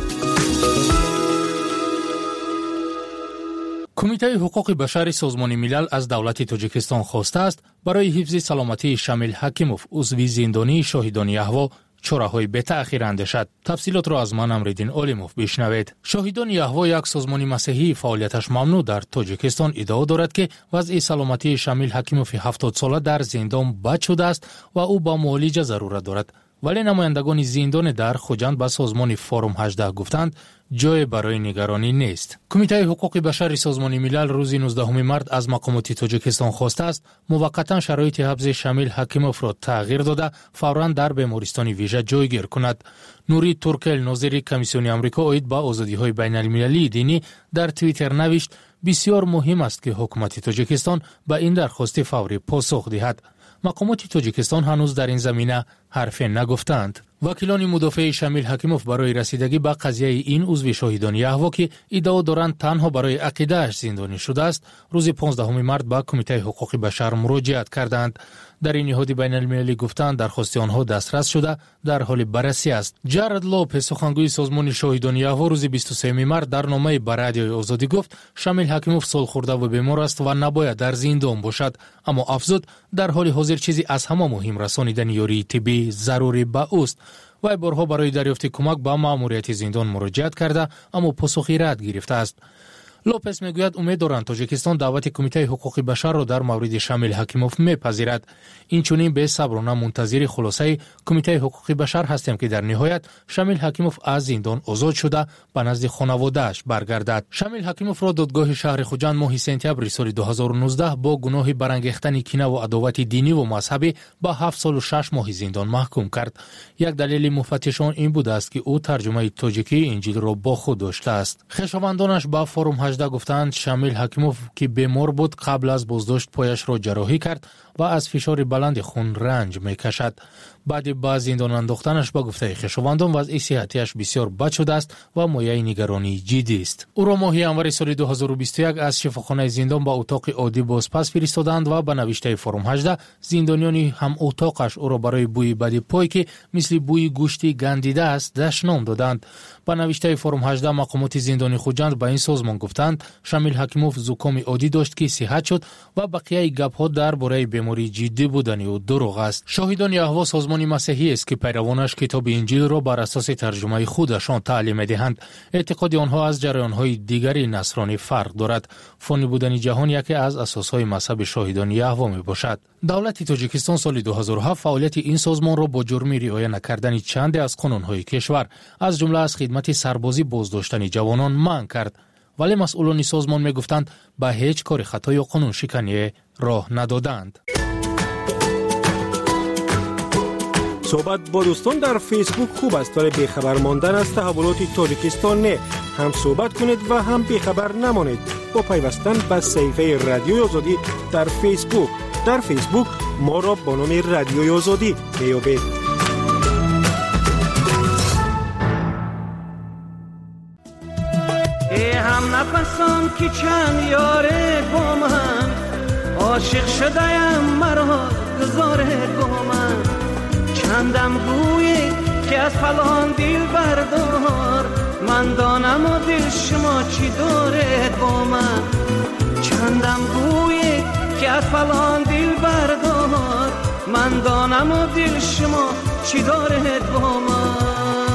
کمیته حقوق بشر سازمان ملل از دولت تاجیکستان خواسته است برای حفظ سلامتی شامیل حکیموف عضو زندانی شاهدان یهوه چاره‌های بتأخیر اندیشد. تفصیلات را از من امریدین اولیموف بشنوید. شاهدان یهوه یک سازمان مسیحی فعالیتش ممنوع در تاجیکستان ادعا دارد که وضع سلامتی شامیل حکیموف 70 ساله در زندان بد شده است و او با معالجه ضرورت دارد. ولی نمایندگان زندان در خوجند به سازمان فورم 18 گفتند جای برای نگرانی نیست. کمیته حقوق بشر سازمان ملل روز 19 مارس از مقامات تاجیکستان خواسته است موقتا شرایط حبس شامیل حکیموف را تغییر داده فوراً در بیمارستان ویژه جایگیر کند. نوری تورکل ناظر کمیسیون آمریکا اوید با آزادی‌های بین‌المللی دینی در توییتر نوشت بسیار مهم است که حکومت تاجیکستان به این درخواست فوری پاسخ دهد. مقامات تاجیکستان هنوز در این زمینه حرفی نگفتند. وکیلان مدافع شامیل حکیموف برای رسیدگی به قضیه این عضو شاهدان یهوه که ادعا دارند تنها برای عقیده‌اش زندانی شده است روز 15 مارس به کمیته حقوق بشر مراجعه کردند. در این نهاد بین‌المللی گفتند درخواست آنها دسترس شده در حال بررسی است. جارد لوپس سخنگوی سازمان شاهدان یهوه روز 23 مارس در نامه به رادیوی آزادی گفت شامیل حکیموف سالخورده و بیمار است و نباید در زندان باشد، اما افزود در حال حاضر چیزی از همه مهم رسانیدن یاری طبی ضروری به اوست. وی بارها برای دریافت کمک به مأموریت زندان مراجعت کرده اما پاسخی رد گرفته است. لوپس میگوید امید دارند تاجیکستان دعوت کمیته حقوق بشر را در مورد شامیل حکیموف میپذیرد. اینچنین به صبرانه منتظر خلاصه کمیته حقوق بشر هستیم که در نهایت شامیل حکیموف از زندان آزاد شده به نزد خانواده‌اش برگردد. شامیل حکیموف را دادگاه شهر خوجند ماه سپتامبر سال 2019 با گناه برانگیختن کینه و عداوت دینی و مذهبی به 7 سال و 6 ماه زندان محکوم کرد. یک دلیل مفتشان این بوده است که او ترجمه تاجیکی انجیل را با خود داشته است. خویشاوندانش با فورم 18 گفتند شامیل حکیموف که بیمار بود قبل از بازداشت پایش را جراحی کرد و از فشار بلند خون رنج میکشد. بعد با زندان انداختنش با گفته خویشاوندان وضع صحتیش بسیار بد شده است و مایه نگرانی جدی است. او را ماه انور سال 2021 از شفاخانه زندان با اتاق عادی بازپس فرستادند و به نوشته فورم 18 زندانیانی هم اتاقش او را برای بوی بد پای که مثل بوی گوشتی گندیده است دشنام دادند. به نوشته فورم 18 مقامات زندانی خوجند به این سازمان گفتند شامیل حکیموف زکام عادی داشت که صحت شد و بقیه گپ‌ها درباره بیماری جدی بودن او دروغ است. شاهدان یهوه سازمانی مسیحی است که پیروانش کتاب انجیل را بر اساس ترجمه خودشان تعلیم می‌دهند. اعتقاد آنها از جریان‌های دیگری نصرانی فرق دارد. فانی بودن جهان یکی از اساس‌های مذهب شاهدان یهوه میباشد. دولت تاجیکستان سال 2007 فعالیت این سازمان را با جرم رعایت نکردن چند از قانون‌های کشور از جمله از خدمت سربازی بازداشتن جوانان منع کرد. ولی مسئولان سازمان میگفتند به هیچ کار خطا یا قانون شکنی راه ندادند. صحبت با دوستان در فیسبوک خوب است ولی بیخبر ماندن از تحولات تاجیکستان نه. هم صحبت کنید و هم بیخبر نمانید با پیوستن به صفحه رادیوی آزادی در فیسبوک. در فیسبوک ما را با نام رادیوی آزادی بیابید. هم نفسان که چند یاره با من عاشق شده‌ام مرا گذاره با من چندم گویی که از فلان دل بردار من دانم و دل شما چی داره با من چندم گویی که از فلان دل بردار من دانم و دل شما چی داره با من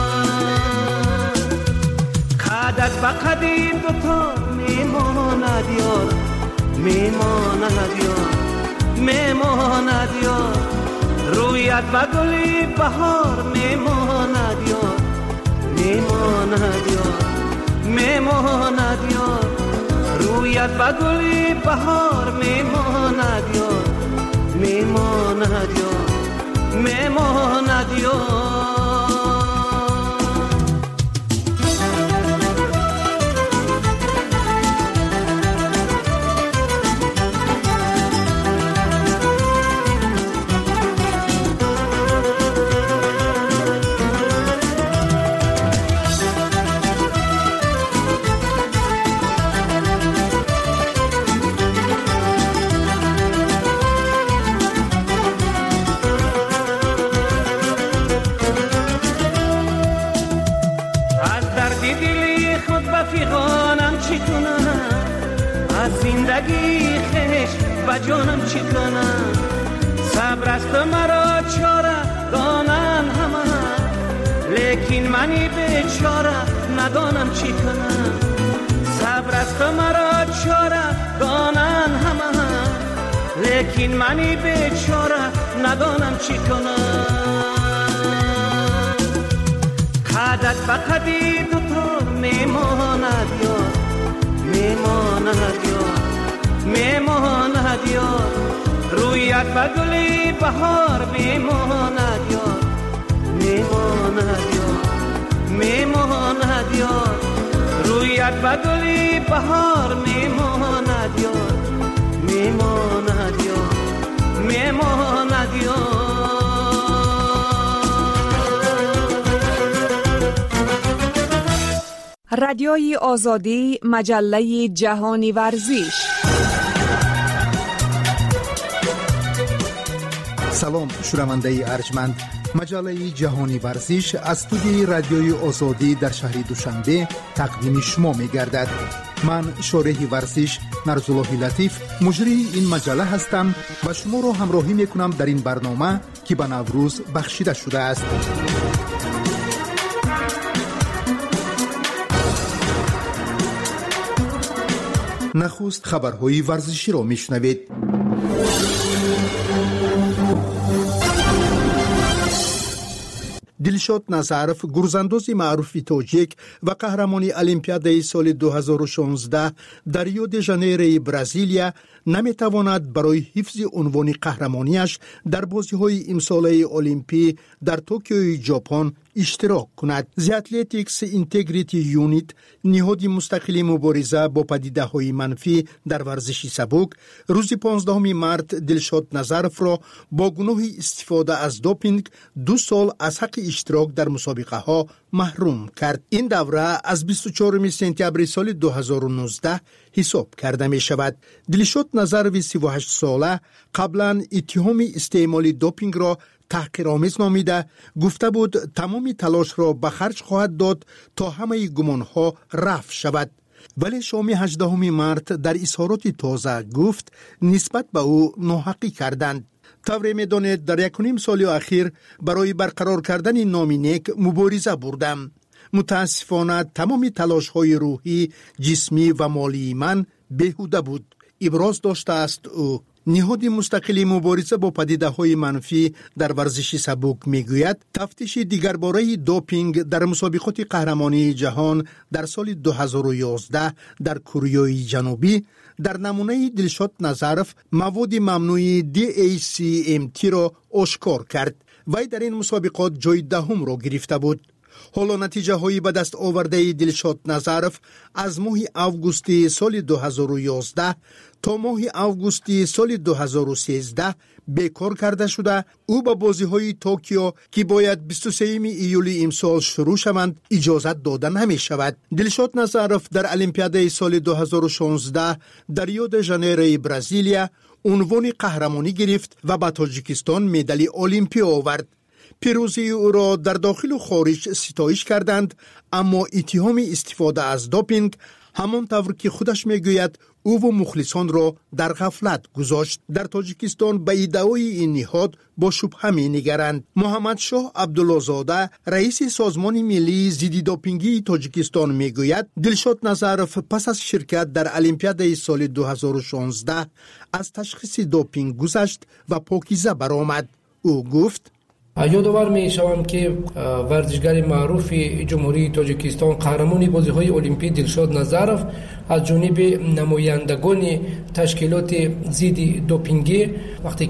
قدت با قدی دوتا میماند یار میماند یار میماند یار رویت با گلی بهار میماند یار میماند یار میماند یار رویت با گلی بهار میماند یار میماند یار میماند یار به جانم چی کنم صبر است مرا چاره دانن همه لیکن منی بیچاره ندانم چی کنم صبر است مرا چاره دانن همه لیکن منی بیچاره ندانم چی کنم قدت به قدی دو تو میماند یار میماند یار میماند یار رویت به گلی بهار میماند یار میماند یار میماند یار رویت به گلی بهار میماند یار میماند یار میماند یار رادیوی آزادی مجله جهانی ورزش. سلام شنونده ارجمند، مجله جهانی ورزش از استودیوی رادیوی آزادی در شهر دوشنبه تقدیم شما می گردد. من شارح ورزش نرزالله لطیف مجری این مجله هستم و شما را همراهی می کنم در این برنامه که به نوروز بخشیده شده است. نخست خبرهای ورزشی را میشنوید. دلشاد نظرف گرزانداز معروف تاجیک و قهرمان المپیادای سال 2016 در ریو دی ژانیرو برزیلیا نمیتواند برای حفظ عنوان قهرمانیش در بازی‌های امساله المپی در توکیو ژاپن اشتراک کند. The Athletics Integrity Unit نهاد مستقل مبارزه با پدیده‌های منفی در ورزش سبک روز 15 مارس دلشاد نظرف را با گناه استفاده از دوپینگ 2 سال از حق اشتراک در مسابقه ها محروم کرد. این دوره از 24 سپتامبر سال 2019 حساب کرده می شود. دلشاد نظرف 38 ساله قبلا اتهام استعمال دوپینگ را تحقیرآمیز نامیده گفته بود تمام تلاش را به خرج خواهد داد تا همه گمانها رفع شود. ولی شام 18 مارس در اظهارات تازه گفت نسبت به او ناحقی کردند. طوری می‌دانید در 1.5 سال اخیر برای برقرار کردن نامی نیک مبارزه بردم. متاسفانه تمام تلاش‌های روحی، جسمی و مالی من بیهوده بود. ابراز داشته است او. نهاد مستقل مبارزه با پدیده‌های منفی در ورزش سبک میگوید تفتیش دیگرباره دوپینگ در مسابقات قهرمانی جهان در سال 2011 در کره جنوبی در نمونه دلشاد نظرف مواد ممنوع DHCMT را آشکار کرد. وی در این مسابقات جای دهم را گرفته بود. حالا نتیجه هایی به دست آورده دلشاد نظرف از ماه آگوست سال 2011 تا ماه آگوست سال 2013 بیکار کرده شده. او به بازی های توکیو که باید 23 ایول امسال شروع شوند اجازت داده نمی شود. دلشاد نظرف در المپیادای سال 2016 در ریو دی ژانیرو برزیلیا عنوان قهرمانی گرفت و به تاجیکستان مدال المپی آورد. پیروزی او را در داخل و خارج ستایش کردند، اما اتهام استفاده از دوپینگ همانطور که خودش میگوید او و مخلصان را در غفلت گذاشت. در تاجیکستان به ادعای این نهاد با شبهه می‌نگرند. محمد شاه عبدالله زاده رئیس سازمان ملی ضد دوپینگی تاجیکستان میگوید دلشاد نظرف پس از شرکت در المپیادای سال 2016 از تشخیص دوپینگ گذشت و پاکیزه برآمد. او گفت یادآور می شوم که ورزشگر معروف جمهوری تاجیکستان قهرمان بازی‌های المپی دلشاد نظرف از جانب نمایندگان تشکیلات ضد دوپینگی وقتی